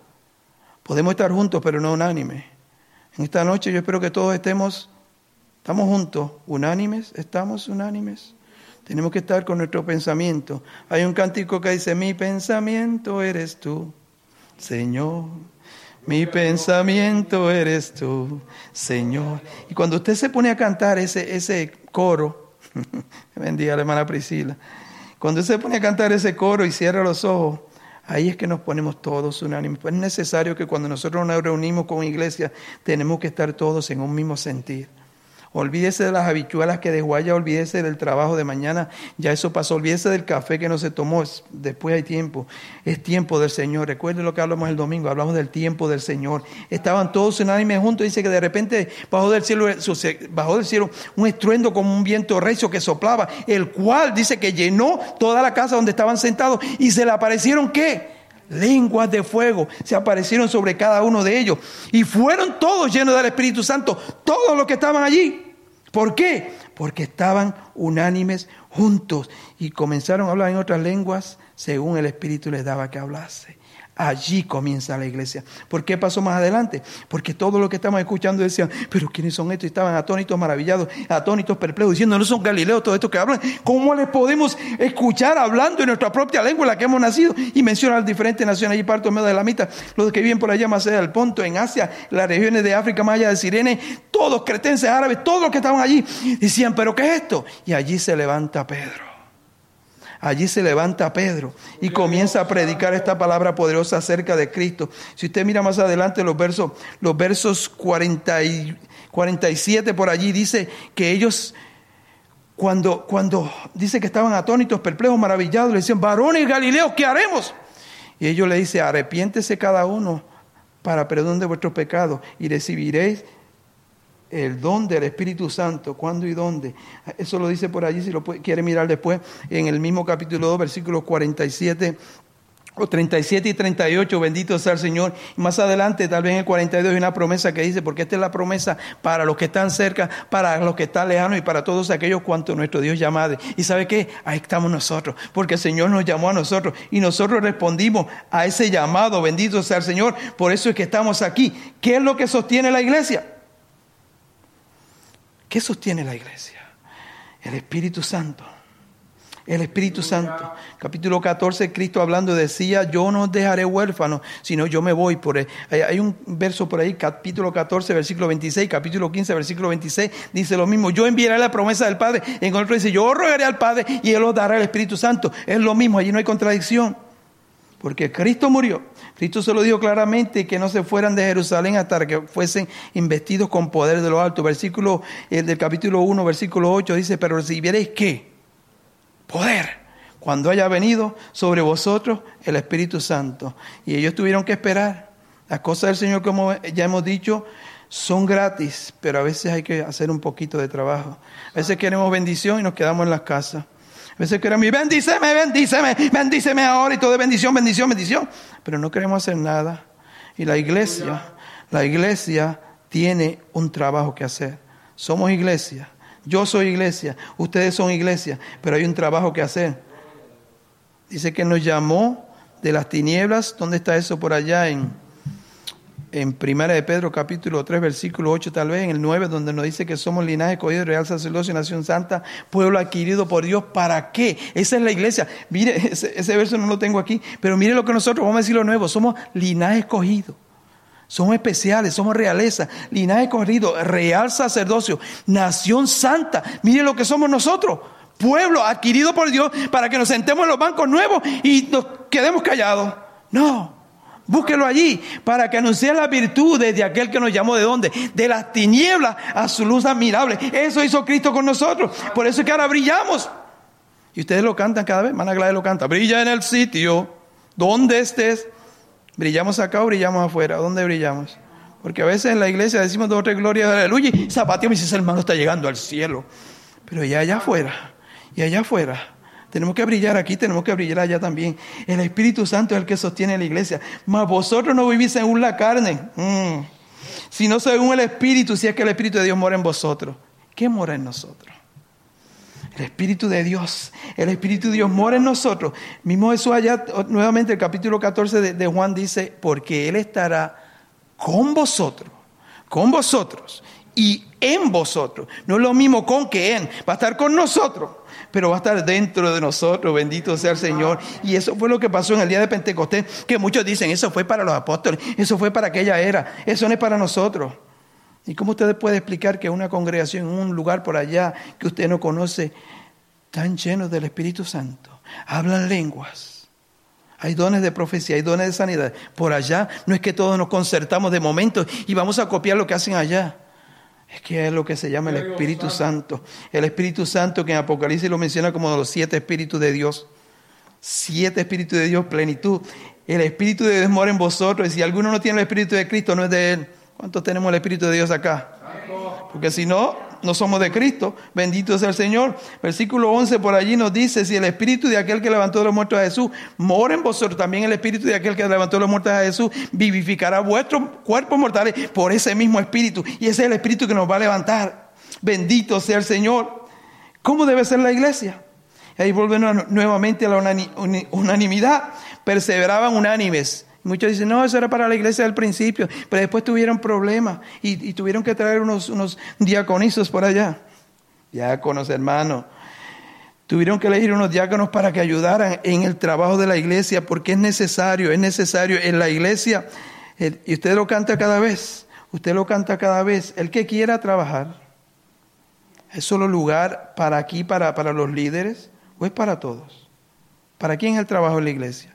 Podemos estar juntos, pero no unánimes. En esta noche yo espero que todos estemos, estamos juntos, unánimes, estamos unánimes. Tenemos que estar con nuestro pensamiento. Hay un cántico que dice, mi pensamiento eres tú, Señor. Mi pensamiento eres tú, Señor. Y cuando usted se pone a cantar ese, ese coro, bendiga a la hermana Priscila, cuando usted se pone a cantar ese coro y cierra los ojos, ahí es que nos ponemos todos unánimes. Pues es necesario que cuando nosotros nos reunimos con iglesia, tenemos que estar todos en un mismo sentir. Olvídese de las habichuelas que desguaya, olvídese del trabajo de mañana, ya eso pasó, olvídese del café que no se tomó, después hay tiempo, es tiempo del Señor. Recuerden lo que hablamos el domingo, hablamos del tiempo del Señor. Estaban todos unánimes juntos, dice que de repente bajó del cielo, bajó del cielo un estruendo como un viento recio que soplaba, el cual dice que llenó toda la casa donde estaban sentados y se le aparecieron ¿qué? Lenguas de fuego se aparecieron sobre cada uno de ellos y fueron todos llenos del Espíritu Santo, todos los que estaban allí. ¿Por qué? Porque estaban unánimes juntos y comenzaron a hablar en otras lenguas según el Espíritu les daba que hablase. Allí comienza la iglesia. ¿Por qué pasó más adelante? Porque todos los que estamos escuchando decían, pero ¿quiénes son estos? Y estaban atónitos, maravillados, atónitos, perplejos, diciendo, no son galileos todos estos que hablan. ¿Cómo les podemos escuchar hablando en nuestra propia lengua en la que hemos nacido? Y mencionan las diferentes naciones. Allí parto en medio de la mitad, los que viven por allá más allá del Ponto, en Asia, las regiones de África, más allá de Sirene, todos cretenses, árabes, todos los que estaban allí, decían, ¿pero qué es esto? Y allí se levanta Pedro. Allí se levanta Pedro y comienza a predicar esta palabra poderosa acerca de Cristo. Si usted mira más adelante los versos, los versos cuarenta y cuarenta y siete por allí dice que ellos, cuando, cuando dice que estaban atónitos, perplejos, maravillados, le decían, varones galileos, ¿qué haremos? Y ellos le dicen, arrepiéntese cada uno para perdón de vuestros pecados y recibiréis el don del Espíritu Santo. ¿Cuándo y dónde? Eso lo dice por allí, si lo puede, quiere mirar después, en el mismo capítulo dos, versículos cuarenta y siete o treinta y siete y treinta y ocho, bendito sea el Señor. Y más adelante, tal vez en el cuarenta y dos, hay una promesa que dice, porque esta es la promesa para los que están cerca, para los que están lejanos y para todos aquellos cuantos nuestro Dios llamade. ¿Y sabe qué? Ahí estamos nosotros, porque el Señor nos llamó a nosotros y nosotros respondimos a ese llamado, bendito sea el Señor. Por eso es que estamos aquí. ¿Qué es lo que sostiene la iglesia? ¿Qué sostiene la iglesia? El Espíritu Santo. El Espíritu Santo. Capítulo catorce, Cristo hablando decía, yo no os dejaré huérfanos, sino yo me voy. Por él. Hay un verso por ahí, capítulo catorce, versículo veintiséis, capítulo quince, versículo veintiséis, dice lo mismo. Yo enviaré la promesa del Padre. En otro dice, yo rogaré al Padre y Él os dará el Espíritu Santo. Es lo mismo, allí no hay contradicción. Porque Cristo murió. Cristo se lo dijo claramente, que no se fueran de Jerusalén hasta que fuesen investidos con poder de lo alto. Versículo el del capítulo uno, versículo ocho dice, pero recibiréis ¿qué? Poder, cuando haya venido sobre vosotros el Espíritu Santo. Y ellos tuvieron que esperar. Las cosas del Señor, como ya hemos dicho, son gratis, pero a veces hay que hacer un poquito de trabajo. A veces queremos bendición y nos quedamos en las casas. A veces queremos, bendíceme, bendíceme, bendíceme ahora y todo es bendición, bendición, bendición. Pero no queremos hacer nada. Y la iglesia, la iglesia tiene un trabajo que hacer. Somos iglesia. Yo soy iglesia, ustedes son iglesia, pero hay un trabajo que hacer. Dice que nos llamó de las tinieblas. ¿Dónde está eso? Por allá en, en Primera de Pedro, capítulo tres, versículo ocho, tal vez en el nueve, donde nos dice que somos linaje escogido, real sacerdocio, nación santa, pueblo adquirido por Dios. ¿Para qué? Esa es la iglesia. Mire, ese, ese verso no lo tengo aquí, pero mire lo que nosotros, vamos a decir lo nuevo, somos linaje escogido. Somos especiales, somos realeza, linaje escogido, real sacerdocio, nación santa. Mire lo que somos nosotros, pueblo adquirido por Dios para que nos sentemos en los bancos nuevos y nos quedemos callados. No, búsquelo allí para que anuncien las virtudes de aquel que nos llamó. ¿De dónde? De las tinieblas a su luz admirable. Eso hizo Cristo con nosotros. Por eso es que ahora brillamos. Y ustedes lo cantan cada vez, Mana Gladys lo canta. Brilla en el sitio donde estés. ¿Brillamos acá o brillamos afuera? ¿Dónde brillamos? Porque a veces en la iglesia decimos dos o tres glorias, aleluya, y zapateamos y ese hermano está llegando al cielo. Pero ya allá afuera, y allá afuera, tenemos que brillar aquí, tenemos que brillar allá también. El Espíritu Santo es el que sostiene la iglesia. Mas vosotros no vivís según la carne, mm, sino según el Espíritu, si es que el Espíritu de Dios mora en vosotros. ¿Qué mora en nosotros? El Espíritu de Dios, el Espíritu de Dios mora en nosotros. Mismo eso allá, nuevamente el capítulo catorce de, de Juan dice, porque Él estará con vosotros, con vosotros y en vosotros. No es lo mismo con que en, va a estar con nosotros, pero va a estar dentro de nosotros, bendito sea el Señor. Y eso fue lo que pasó en el día de Pentecostés, que muchos dicen, eso fue para los apóstoles, eso fue para aquella era, eso no es para nosotros. ¿Y cómo usted puede explicar que una congregación en un lugar por allá que usted no conoce, están llenos del Espíritu Santo? Hablan lenguas. Hay dones de profecía, hay dones de sanidad. Por allá no es que todos nos concertamos de momento y vamos a copiar lo que hacen allá. Es que es lo que se llama el Espíritu Santo. El Espíritu Santo que en Apocalipsis lo menciona como los siete Espíritus de Dios. Siete Espíritus de Dios, plenitud. El Espíritu de Dios mora en vosotros y si alguno no tiene el Espíritu de Cristo, no es de Él. ¿Cuántos tenemos el Espíritu de Dios acá? Porque si no, no somos de Cristo. Bendito sea el Señor. Versículo once por allí nos dice, si el Espíritu de aquel que levantó de los muertos a Jesús mora en vosotros, también el Espíritu de aquel que levantó de los muertos a Jesús vivificará vuestros cuerpos mortales por ese mismo Espíritu. Y ese es el Espíritu que nos va a levantar. Bendito sea el Señor. ¿Cómo debe ser la iglesia? Ahí volvemos nuevamente a la unanimidad. Perseveraban unánimes. Muchos dicen, no, eso era para la iglesia del principio, pero después tuvieron problemas y, y tuvieron que traer unos, unos diaconizos por allá. Diáconos, hermanos. Tuvieron que elegir unos diáconos para que ayudaran en el trabajo de la iglesia, porque es necesario, es necesario en la iglesia. El, y usted lo canta cada vez, usted lo canta cada vez. El que quiera trabajar, ¿es solo lugar para aquí, para, para los líderes, o es para todos? ¿Para quién es el trabajo en la iglesia?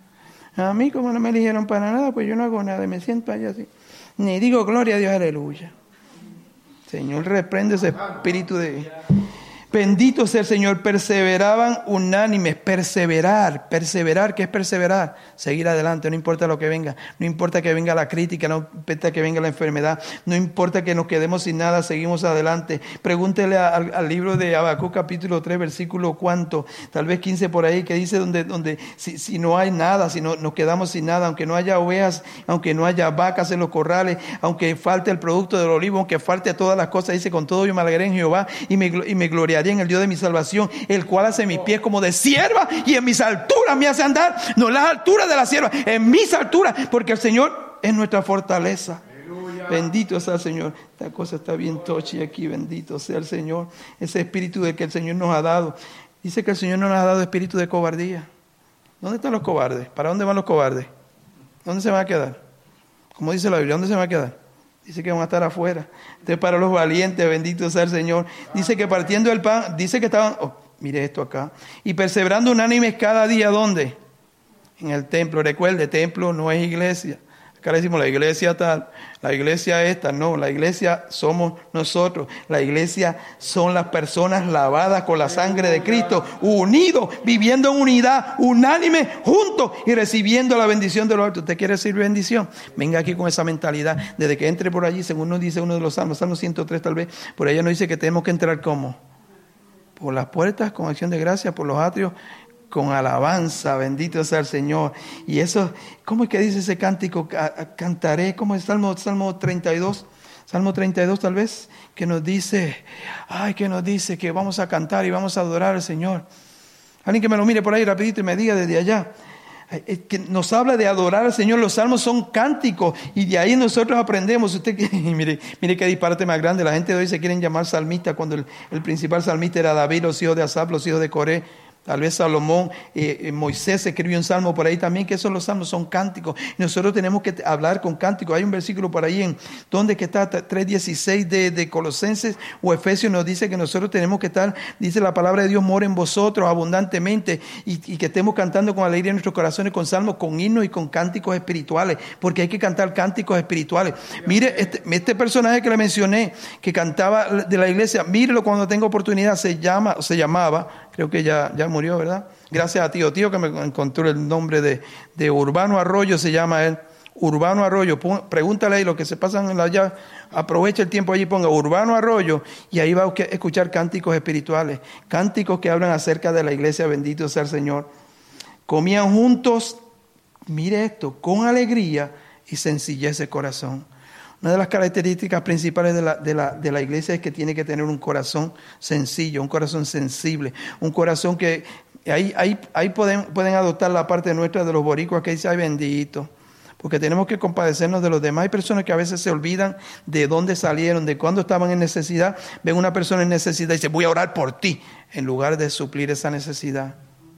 A mí, como no me eligieron para nada, pues yo no hago nada, me siento allá así. Ni digo gloria a Dios, aleluya. Señor, reprende ese espíritu de... Bendito sea el Señor, perseveraban unánimes, perseverar, perseverar, ¿qué es perseverar? Seguir adelante, no importa lo que venga, no importa que venga la crítica, no importa que venga la enfermedad, no importa que nos quedemos sin nada, seguimos adelante. Pregúntele al, al libro de Habacuc capítulo tres, versículo cuánto, tal vez quince por ahí, que dice donde, donde si, si no hay nada, si no, nos quedamos sin nada, aunque no haya ovejas, aunque no haya vacas en los corrales, aunque falte el producto del olivo, aunque falte todas las cosas, dice, con todo yo me alegraré en Jehová y me, y me gloriaré en el Dios de mi salvación, el cual hace mis pies como de sierva y en mis alturas me hace andar, no en las alturas de la sierva, en mis alturas, porque el Señor es nuestra fortaleza. Aleluya. Bendito sea el Señor. Esta cosa está bien tochi aquí, bendito sea el Señor. Ese espíritu de que el Señor nos ha dado. Dice que el Señor no nos ha dado espíritu de cobardía. ¿Dónde están los cobardes? ¿Para dónde van los cobardes? ¿Dónde se van a quedar? Como dice la Biblia, ¿dónde se van a quedar? Dice que van a estar afuera. Entonces, para los valientes, bendito sea el Señor. Dice que partiendo el pan, dice que estaban, oh, mire esto acá, y perseverando unánimes cada día, ¿dónde? En el templo. Recuerde, templo no es iglesia. Acá le decimos la iglesia tal, la iglesia esta, no, la iglesia somos nosotros. La iglesia son las personas lavadas con la sangre de Cristo, unidos, viviendo en unidad, unánime, juntos y recibiendo la bendición de los altos. ¿Usted quiere recibir bendición? Venga aquí con esa mentalidad. Desde que entre por allí, según nos dice uno de los salmos, Salmo ciento tres tal vez, por allá nos dice que tenemos que entrar ¿cómo? Por las puertas, con acción de gracia, por los atrios, con alabanza, bendito sea el Señor. Y eso, ¿cómo es que dice ese cántico? Cantaré, ¿cómo es? Salmo, Salmo treinta y dos, Salmo treinta y dos tal vez, que nos dice, ay, que nos dice que vamos a cantar y vamos a adorar al Señor. Alguien que me lo mire por ahí rapidito y me diga desde allá. Que nos habla de adorar al Señor. Los salmos son cánticos y de ahí nosotros aprendemos. Usted mire, mire qué disparate más grande. La gente de hoy se quieren llamar salmista cuando el, el principal salmista era David, los hijos de Asaf, los hijos de Coré. Tal vez Salomón, eh, Moisés escribió un salmo por ahí también, que esos los salmos son cánticos. Y nosotros tenemos que hablar con cánticos. Hay un versículo por ahí en donde que está tres dieciséis de, de Colosenses o Efesios, nos dice que nosotros tenemos que estar, dice la palabra de Dios, mora en vosotros abundantemente y, y que estemos cantando con alegría en nuestros corazones, con salmos, con himnos y con cánticos espirituales, porque hay que cantar cánticos espirituales. Mire, este, este personaje que le mencioné, que cantaba de la iglesia, mírelo cuando tenga oportunidad, se llama, se llamaba, creo que ya, ya murió, ¿verdad? Gracias a tío, tío que me encontró el nombre de, de Urbano Arroyo, se llama él. Urbano Arroyo, pregúntale ahí lo que se pasan en la llave, aprovecha el tiempo allí, ponga Urbano Arroyo y ahí va a escuchar cánticos espirituales, cánticos que hablan acerca de la iglesia, bendito sea el Señor. Comían juntos, mire esto, con alegría y sencillez de corazón. Una de las características principales de la, de, la, de la iglesia es que tiene que tener un corazón sencillo, un corazón sensible, un corazón que ahí, ahí, ahí pueden, pueden adoptar la parte nuestra de los boricuas que dice, ay bendito, porque tenemos que compadecernos de los demás. Hay personas que a veces se olvidan de dónde salieron, de cuándo estaban en necesidad, ven una persona en necesidad y dicen, voy a orar por ti, en lugar de suplir esa necesidad.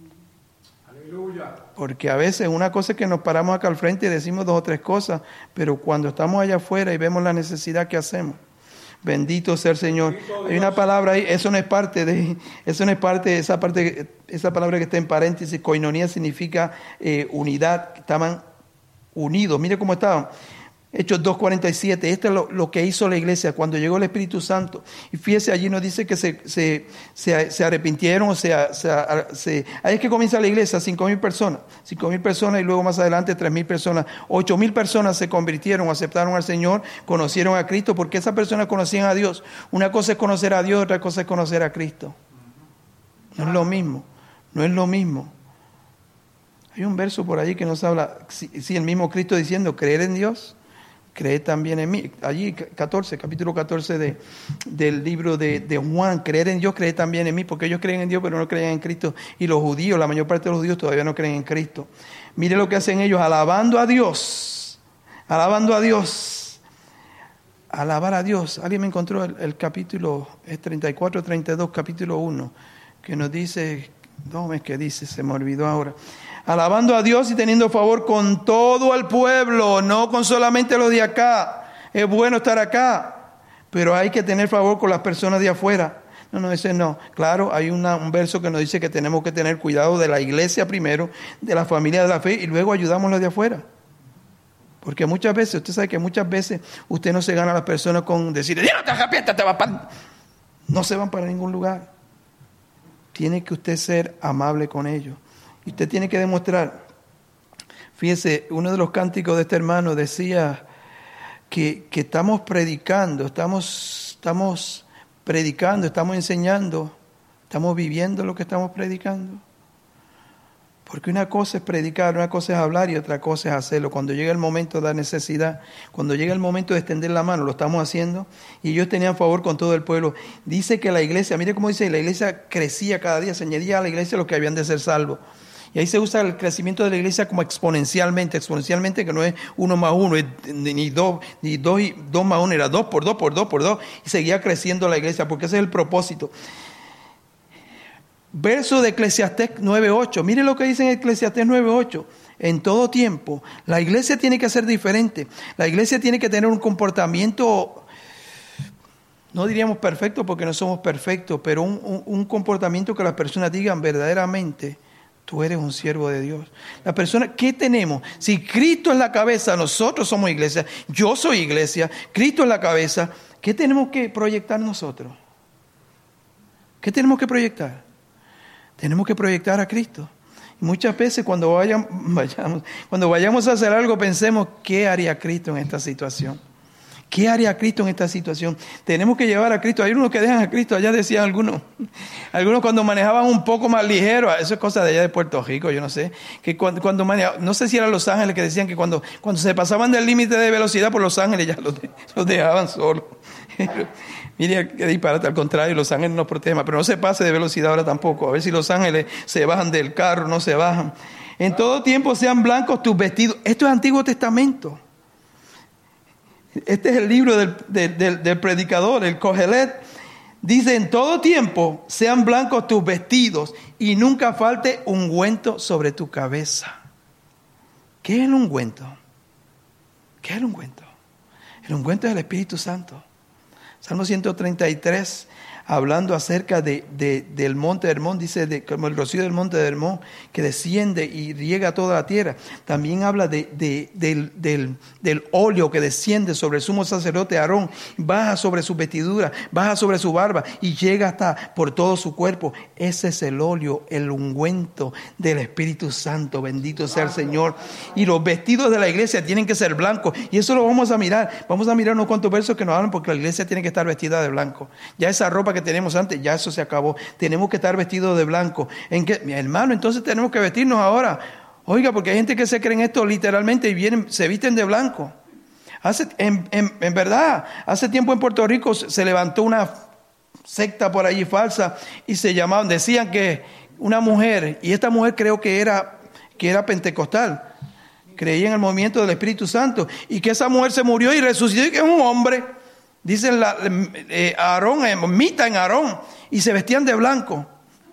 Porque a veces una cosa es que nos paramos acá al frente y decimos dos o tres cosas, pero cuando estamos allá afuera y vemos la necesidad, ¿qué hacemos? Bendito sea el Señor. Hay una palabra ahí, eso no es parte de, eso no es parte de esa parte, esa palabra que está en paréntesis, koinonía significa eh, unidad, estaban unidos, mire cómo estaban. Hechos dos cuarenta y siete, esto es lo, lo que hizo la iglesia cuando llegó el Espíritu Santo. Y fíjese, allí nos dice que se, se, se, se arrepintieron, o sea, se, se, ahí es que comienza la iglesia, cinco mil personas, cinco mil personas y luego más adelante tres mil personas, ocho mil personas se convirtieron, aceptaron al Señor, conocieron a Cristo, porque esas personas conocían a Dios. Una cosa es conocer a Dios, otra cosa es conocer a Cristo. No es lo mismo, no es lo mismo. Hay un verso por allí que nos habla, si, si el mismo Cristo diciendo, creer en Dios, cree también en mí. Allí, catorce, capítulo catorce de, del libro de, de Juan, creer en Dios, cree también en mí, porque ellos creen en Dios, pero no creen en Cristo. Y los judíos, la mayor parte de los judíos todavía no creen en Cristo. Mire lo que hacen ellos, alabando a Dios, alabando a Dios, alabar a Dios. Alguien me encontró el, el capítulo, es treinta y cuatro, treinta y dos, capítulo uno, que nos dice, no, es que dice, se me olvidó ahora. Alabando a Dios y teniendo favor con todo el pueblo, no con solamente los de acá. Es bueno estar acá, pero hay que tener favor con las personas de afuera. No, no, ese no. Claro, hay una, un verso que nos dice que tenemos que tener cuidado de la iglesia primero, de la familia de la fe, y luego ayudamos a los de afuera. Porque muchas veces, usted sabe que muchas veces usted no se gana a las personas con decir, ¡no te arrepientas, te vas para... No se van para ningún lugar. Tiene que usted ser amable con ellos. Y usted tiene que demostrar. Fíjese, uno de los cánticos de este hermano decía que, que estamos predicando, estamos, estamos predicando, estamos enseñando, estamos viviendo lo que estamos predicando. Porque una cosa es predicar, una cosa es hablar y otra cosa es hacerlo. Cuando llega el momento de la necesidad, cuando llega el momento de extender la mano, lo estamos haciendo. Y ellos tenían favor con todo el pueblo. Dice que la iglesia, mire cómo dice, la iglesia crecía cada día, se añadía a la iglesia los que habían de ser salvos. Y ahí se usa el crecimiento de la iglesia como exponencialmente, exponencialmente que no es uno más uno, ni dos, ni dos, y dos más uno, era dos por dos, por dos, por dos. Y seguía creciendo la iglesia, porque ese es el propósito. Verso de Eclesiastés nueve ocho. Mire lo que dice en Eclesiastés nueve ocho. En todo tiempo, la iglesia tiene que ser diferente. La iglesia tiene que tener un comportamiento, no diríamos perfecto porque no somos perfectos, pero un, un, un comportamiento que las personas digan verdaderamente, tú eres un siervo de Dios. La persona, ¿qué tenemos? Si Cristo es la cabeza, nosotros somos iglesia, yo soy iglesia, Cristo es la cabeza, ¿qué tenemos que proyectar nosotros? ¿Qué tenemos que proyectar? Tenemos que proyectar a Cristo. Y muchas veces cuando vayamos, vayamos, cuando vayamos a hacer algo, pensemos, ¿qué haría Cristo en esta situación? ¿Qué haría Cristo en esta situación? Tenemos que llevar a Cristo. Hay unos que dejan a Cristo, allá decían algunos, algunos cuando manejaban un poco más ligero, eso es cosa de allá de Puerto Rico, yo no sé, que cuando, cuando manejaban, no sé si eran Los Ángeles que decían que cuando, cuando se pasaban del límite de velocidad por Los Ángeles ya los, de, los dejaban solos. Mire qué disparate, al contrario, Los Ángeles nos protegen, pero no se pase de velocidad ahora tampoco. A ver si Los Ángeles se bajan del carro, no se bajan. En todo tiempo sean blancos tus vestidos. Esto es Antiguo Testamento. Este es el libro del, del, del, del predicador, el Kohelet. Dice, en todo tiempo sean blancos tus vestidos y nunca falte ungüento sobre tu cabeza. ¿Qué es el ungüento? ¿Qué es el ungüento? El ungüento es el Espíritu Santo. Salmo ciento treinta y tres, hablando acerca de, de, del monte de Hermón, dice de, como el rocío del monte de Hermón, que desciende y riega toda la tierra. También habla de, de, del, del, del óleo que desciende sobre el sumo sacerdote Aarón, baja sobre su vestidura, baja sobre su barba y llega hasta por todo su cuerpo. Ese es el óleo, el ungüento del Espíritu Santo. Bendito sea el Señor. Y los vestidos de la iglesia tienen que ser blancos. Y eso lo vamos a mirar. Vamos a mirar unos cuantos versos que nos hablan porque la iglesia tiene que estar vestida de blanco. Ya esa ropa que tenemos antes, ya eso se acabó. Tenemos que estar vestidos de blanco. ¿En qué? Mi hermano, entonces tenemos que vestirnos ahora. Oiga, porque hay gente que se cree en esto literalmente y vienen, se visten de blanco. Hace, en, en, en verdad, hace tiempo en Puerto Rico se levantó una secta por allí falsa y se llamaban, decían que una mujer, y esta mujer creo que era, que era pentecostal, creía en el movimiento del Espíritu Santo, y que esa mujer se murió y resucitó y que es un hombre. Dicen la, eh, Aarón, eh, mita en Aarón, y se vestían de blanco.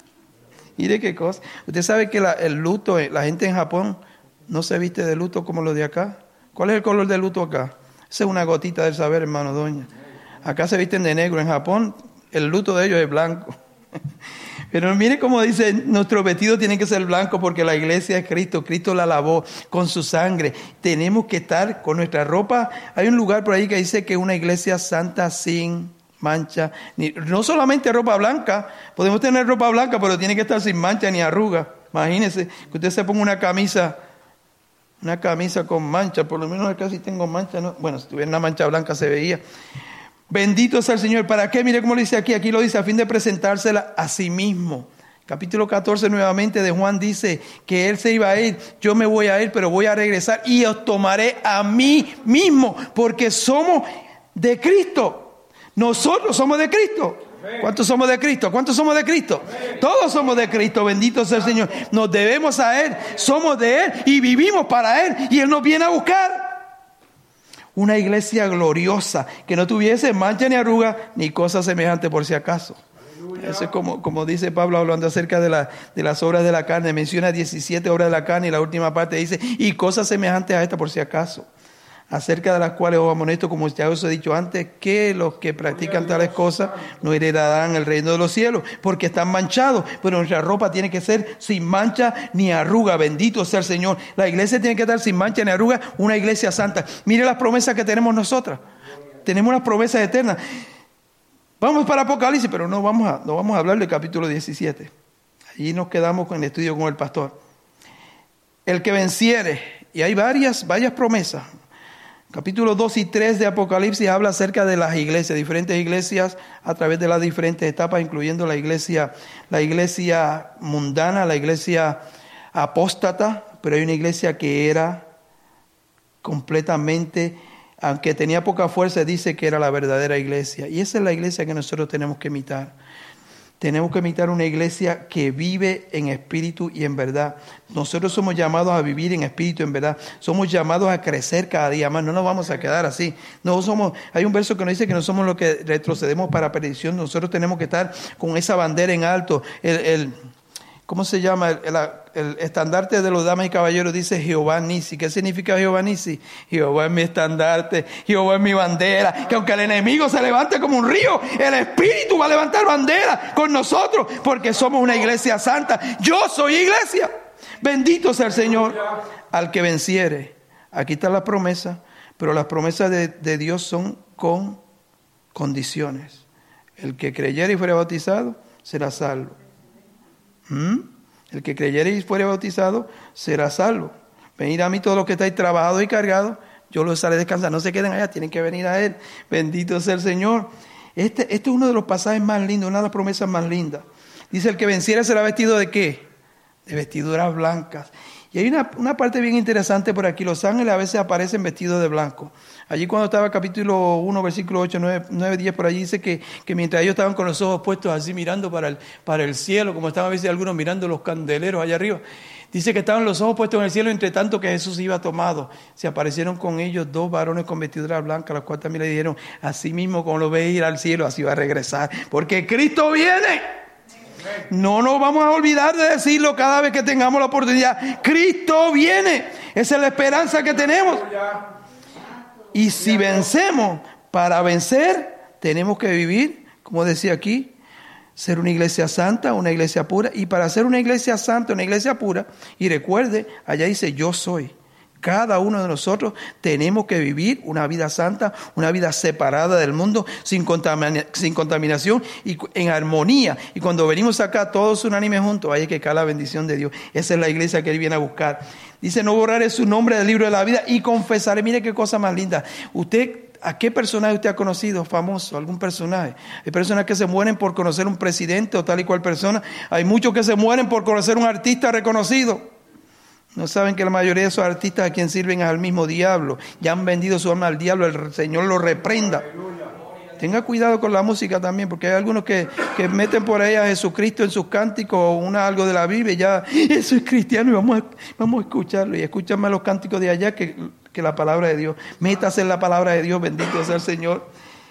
Mire qué cosa. Usted sabe que la, el luto, la gente en Japón no se viste de luto como los de acá. ¿Cuál es el color del luto acá? Esa es una gotita del saber, hermano Doña. Acá se visten de negro. En Japón el luto de ellos es blanco. Pero mire cómo dice, nuestro vestido tiene que ser blanco porque la iglesia es Cristo. Cristo la lavó con su sangre. Tenemos que estar con nuestra ropa. Hay un lugar por ahí que dice que una iglesia santa sin mancha. Ni, no solamente ropa blanca. Podemos tener ropa blanca, pero tiene que estar sin mancha ni arruga. Imagínese que usted se ponga una camisa, una camisa con mancha. Por lo menos acá sí tengo mancha, ¿no? Bueno, si tuviera una mancha blanca se veía. Bendito sea el Señor. ¿Para qué? Mire cómo lo dice aquí. Aquí lo dice a fin de presentársela a sí mismo. Capítulo catorce nuevamente de Juan dice que Él se iba a ir. Yo me voy a ir, pero voy a regresar y os tomaré a mí mismo. Porque somos de Cristo. Nosotros somos de Cristo. ¿Cuántos somos de Cristo? ¿Cuántos somos de Cristo? Todos somos de Cristo. Bendito sea el Señor. Nos debemos a Él. Somos de Él y vivimos para Él. Y Él nos viene a buscar. Una iglesia gloriosa, que no tuviese mancha ni arruga, ni cosa semejante por si acaso. Aleluya. Eso es como, como dice Pablo hablando acerca de, la, de las obras de la carne. Menciona diecisiete obras de la carne y la última parte dice, y cosas semejantes a esta por si acaso. acerca de las cuales os amonesto, como ya os he dicho antes, que los que practican tales cosas no heredarán el reino de los cielos, porque están manchados. Pero nuestra ropa tiene que ser sin mancha ni arruga. Bendito sea el Señor. La iglesia tiene que estar sin mancha ni arruga, una iglesia santa. Mire las promesas que tenemos nosotras. Tenemos unas promesas eternas. Vamos para Apocalipsis, pero no vamos a, no vamos a hablar del capítulo diecisiete. Allí nos quedamos con el estudio con el pastor. El que venciere, y hay varias, varias promesas. Capítulos dos y tres de Apocalipsis habla acerca de las iglesias, diferentes iglesias a través de las diferentes etapas, incluyendo la iglesia, la iglesia mundana, la iglesia apóstata, pero hay una iglesia que era completamente, aunque tenía poca fuerza, dice que era la verdadera iglesia. Y esa es la iglesia que nosotros tenemos que imitar. Tenemos que imitar una iglesia que vive en espíritu y en verdad. Nosotros somos llamados a vivir en espíritu y en verdad. Somos llamados a crecer cada día más. No nos vamos a quedar así. No somos. Hay un verso que nos dice que no somos los que retrocedemos para perdición. Nosotros tenemos que estar con esa bandera en alto. El, el, ¿Cómo se llama? El, el, el estandarte de los damas y caballeros dice Jehová Nisi. ¿Qué significa Jehová Nisi? Jehová es mi estandarte, Jehová es mi bandera. Que aunque el enemigo se levante como un río, el Espíritu va a levantar bandera con nosotros, porque somos una iglesia santa. Yo soy iglesia. Bendito sea el Señor. Al que venciere. Aquí está la promesa, pero las promesas de, de Dios son con condiciones. El que creyere y fuere bautizado será salvo. ¿Mm? El que creyere y fuere bautizado será salvo. Venid a mí todos los que estáis trabajados y cargados, yo los haré descansar. No se queden allá, tienen que venir a Él. Bendito sea el Señor. Este, este es uno de los pasajes más lindos, una de las promesas más lindas. Dice, el que venciera será vestido ¿de qué? De vestiduras blancas. Y hay una, una parte bien interesante por aquí. Los ángeles a veces aparecen vestidos de blanco. Allí cuando estaba capítulo uno, versículo ocho, nueve, diez, por allí dice que, que mientras ellos estaban con los ojos puestos así mirando para el, para el cielo, como estaban a veces algunos mirando los candeleros allá arriba, dice que estaban los ojos puestos en el cielo, entre tanto que Jesús iba tomado. Se aparecieron con ellos dos varones con vestiduras blancas, los cuales también le dijeron, así mismo como lo veis ir al cielo, así va a regresar, porque Cristo viene. No nos vamos a olvidar de decirlo cada vez que tengamos la oportunidad. Cristo viene. Esa es la esperanza que tenemos. Y si vencemos, para vencer, tenemos que vivir, como decía aquí, ser una iglesia santa, una iglesia pura. Y para ser una iglesia santa, una iglesia pura, y recuerde, allá dice yo soy. Cada uno de nosotros tenemos que vivir una vida santa, una vida separada del mundo, sin, contamina- sin contaminación y en armonía. Y cuando venimos acá todos unánimes juntos, ahí es que cae la bendición de Dios. Esa es la iglesia que Él viene a buscar. Dice, no borraré su nombre del libro de la vida y confesaré. Mire qué cosa más linda. Usted, ¿a qué personaje usted ha conocido famoso? ¿Algún personaje? Hay personas que se mueren por conocer un presidente o tal y cual persona. Hay muchos que se mueren por conocer un artista reconocido. No saben que la mayoría de esos artistas a quien sirven es al mismo diablo. Ya han vendido su alma al diablo, el Señor lo reprenda. Tenga cuidado con la música también, porque hay algunos que, que meten por ahí a Jesucristo en sus cánticos o una, algo de la Biblia y ya, eso es cristiano y vamos a, vamos a escucharlo. Y escuchan más los cánticos de allá que, que la palabra de Dios. Métase en la palabra de Dios, bendito sea el Señor.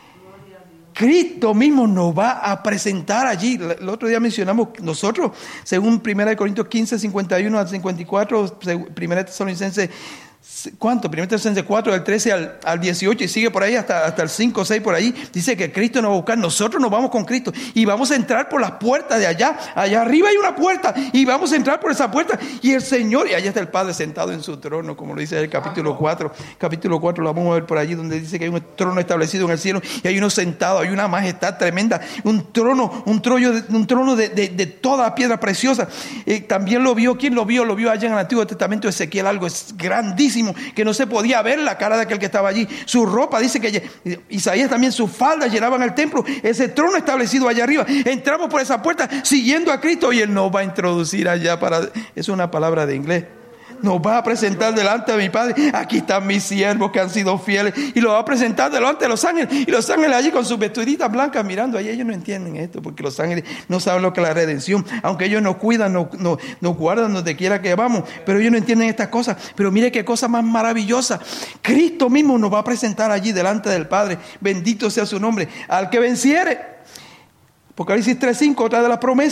Cristo mismo nos va a presentar allí. El otro día mencionamos nosotros, según primera Corintios quince, cincuenta y uno al cincuenta y cuatro, primera Tesalonicenses, ¿cuánto? primera Tesalonicenses cuatro, del trece al, al dieciocho, y sigue por ahí hasta, hasta el cinco o seis por ahí. Dice que Cristo nos va a buscar. Nosotros nos vamos con Cristo y vamos a entrar por las puertas de allá. Allá arriba hay una puerta y vamos a entrar por esa puerta. Y el Señor, y allá está el Padre sentado en su trono, como lo dice el capítulo cuatro. Capítulo cuatro lo vamos a ver por allí, donde dice que hay un trono establecido en el cielo y hay uno sentado, hay una majestad tremenda, un trono, un trono de, un trono de, de, de toda piedra preciosa. Eh, también lo vio, ¿quién lo vio? Lo vio allá en el Antiguo Testamento, Ezequiel, algo es grandísimo, que no se podía ver la cara de aquel que estaba allí. Su ropa, dice que Isaías también, sus faldas llenaban el templo. Ese trono establecido allá arriba. Entramos por esa puerta siguiendo a Cristo y Él nos va a introducir allá para... Es una palabra de inglés. Nos va a presentar delante de mi Padre. Aquí están mis siervos que han sido fieles. Y lo va a presentar delante de los ángeles. Y los ángeles allí con sus vestiditas blancas mirando. Ahí ellos no entienden esto, porque los ángeles no saben lo que es la redención. Aunque ellos nos cuidan, nos, nos, nos guardan donde quiera que vamos. Pero ellos no entienden estas cosas. Pero mire qué cosa más maravillosa. Cristo mismo nos va a presentar allí delante del Padre. Bendito sea su nombre. Al que venciere. Apocalipsis tres cinco, otra de las promesas.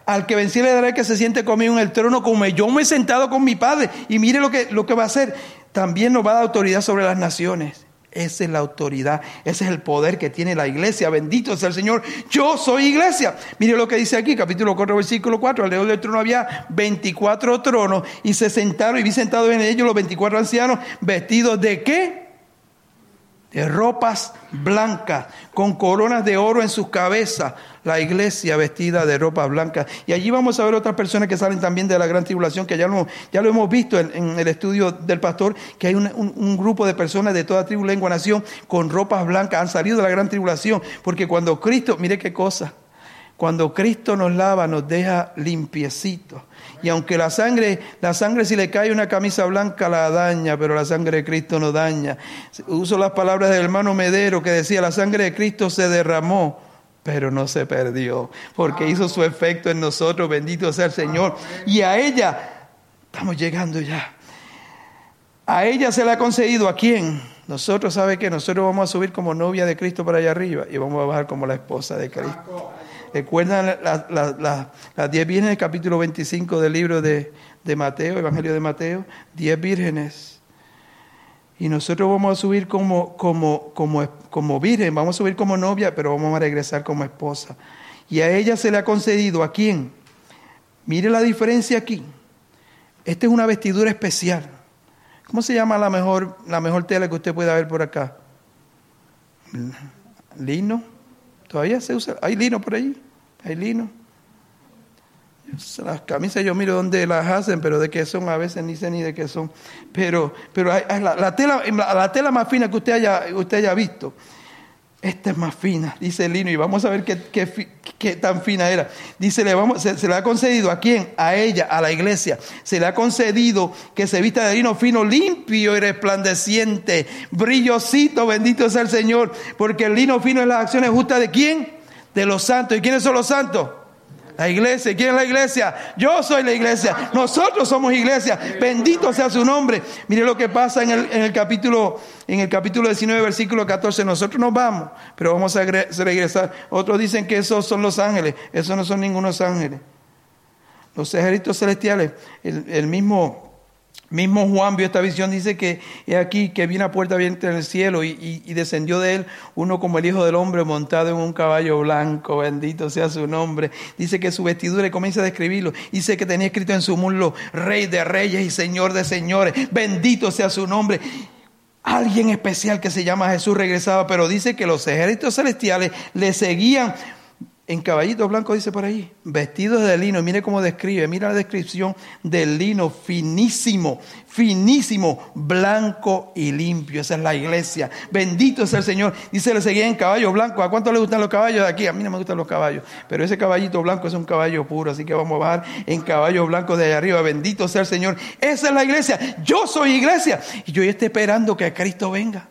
Al que venciere le daré que se siente conmigo en el trono, como yo me he sentado con mi Padre. Y mire lo que, lo que va a hacer. También nos va a dar autoridad sobre las naciones. Esa es la autoridad, ese es el poder que tiene la iglesia. Bendito sea el Señor. Yo soy iglesia. Mire lo que dice aquí, capítulo cuatro, versículo cuatro. Alrededor del trono había veinticuatro tronos y se sentaron y vi sentados en ellos los veinticuatro ancianos vestidos de ¿qué? De ropas blancas, con coronas de oro en sus cabezas. La iglesia vestida de ropas blancas. Y allí vamos a ver otras personas que salen también de la gran tribulación, que ya lo, ya lo hemos visto en, en el estudio del pastor, que hay un, un, un grupo de personas de toda tribu, lengua, nación, con ropas blancas, han salido de la gran tribulación. Porque cuando Cristo, mire qué cosa, cuando Cristo nos lava, nos deja limpiecitos. Y aunque la sangre, la sangre si le cae una camisa blanca la daña, pero la sangre de Cristo no daña. Uso las palabras del hermano Medero que decía, la sangre de Cristo se derramó, pero no se perdió, porque hizo su efecto en nosotros. Bendito sea el Señor. Y a ella, estamos llegando ya, a ella se le ha concedido, ¿a quién? Nosotros, ¿sabe qué? Nosotros vamos a subir como novia de Cristo para allá arriba y vamos a bajar como la esposa de Cristo. ¿Recuerdan las la, la, la diez vírgenes del capítulo veinticinco del libro de, de Mateo, Evangelio de Mateo? Diez vírgenes. Y nosotros vamos a subir como, como, como, como virgen, vamos a subir como novia, pero vamos a regresar como esposa. Y a ella se le ha concedido, ¿a quién? Mire la diferencia aquí. Esta es una vestidura especial. ¿Cómo se llama la mejor, la mejor tela que usted pueda ver por acá? ¿Lino? ¿Todavía se usa? ¿Hay lino por allí? ¿Hay lino? Las camisas yo miro dónde las hacen, pero de qué son, a veces ni sé ni de qué son. Pero, pero hay, hay la, la, tela, la, la tela más fina que usted haya, usted haya visto, esta es más fina, dice el lino, y vamos a ver qué, qué, qué tan fina era. Dice, le vamos, se, se le ha concedido, ¿a quién? A ella, a la iglesia. Se le ha concedido que se vista de lino fino, limpio y resplandeciente, brillosito, bendito sea el Señor, porque el lino fino es las acciones justas ¿de quién? De los santos. ¿Y quiénes son los santos? La iglesia. ¿Quién es la iglesia? Yo soy la iglesia. Nosotros somos iglesia. Bendito sea su nombre. Mire lo que pasa en el, en el capítulo en el capítulo diecinueve, versículo catorce. Nosotros nos vamos, pero vamos a regresar. Otros dicen que esos son los ángeles. Esos no son ningunos ángeles. Los ejércitos celestiales. El, el mismo... Mismo Juan vio esta visión, dice que he aquí que vi una puerta abierta en el cielo y, y, y descendió de él uno como el Hijo del Hombre montado en un caballo blanco, bendito sea su nombre. Dice que su vestidura, y comienza a describirlo, dice que tenía escrito en su muslo, Rey de Reyes y Señor de Señores, bendito sea su nombre. Alguien especial que se llama Jesús regresaba, pero dice que los ejércitos celestiales le seguían en caballitos blancos, dice por ahí, vestidos de lino. Mire cómo describe, mira la descripción del lino, finísimo, finísimo, blanco y limpio. Esa es la iglesia. Bendito sea el Señor. Dice, le seguían en caballos blancos. ¿A cuánto le gustan los caballos de aquí? A mí no me gustan los caballos, pero ese caballito blanco es un caballo puro, así que vamos a bajar en caballos blancos de allá arriba. Bendito sea el Señor. Esa es la iglesia. Yo soy iglesia y yo estoy esperando que Cristo venga.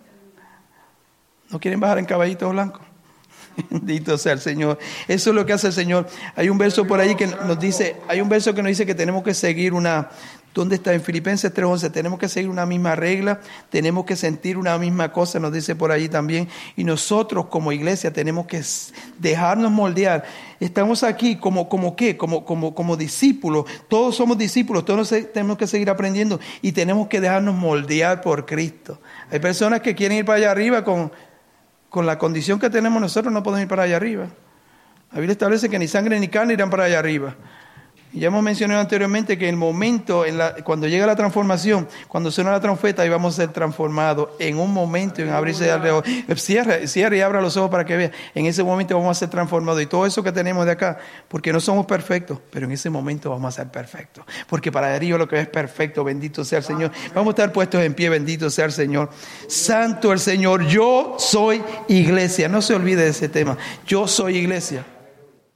¿No quieren bajar en caballitos blancos? Bendito sea el Señor. Eso es lo que hace el Señor. Hay un verso por ahí que nos dice, hay un verso que nos dice que tenemos que seguir una, ¿dónde está? En Filipenses tres once, tenemos que seguir una misma regla, tenemos que sentir una misma cosa, nos dice por ahí también. Y nosotros como iglesia tenemos que dejarnos moldear. Estamos aquí como, como qué, como, como, como discípulos. Todos somos discípulos, todos tenemos que seguir aprendiendo y tenemos que dejarnos moldear por Cristo. Hay personas que quieren ir para allá arriba con Con la condición que tenemos nosotros no podemos ir para allá arriba. La Biblia establece que ni sangre ni carne irán para allá arriba. Y ya hemos mencionado anteriormente que el momento, en la, cuando llega la transformación, cuando suena la trompeta, ahí vamos a ser transformados en un momento, en abrirse de alrededor. Cierra, cierra y abra los ojos para que vea. En ese momento vamos a ser transformados. Y todo eso que tenemos de acá, porque no somos perfectos, pero en ese momento vamos a ser perfectos. Porque para allá arriba lo que es perfecto, bendito sea el Señor. Vamos a estar puestos en pie, bendito sea el Señor. Santo el Señor, yo soy iglesia. No se olvide de ese tema. Yo soy iglesia.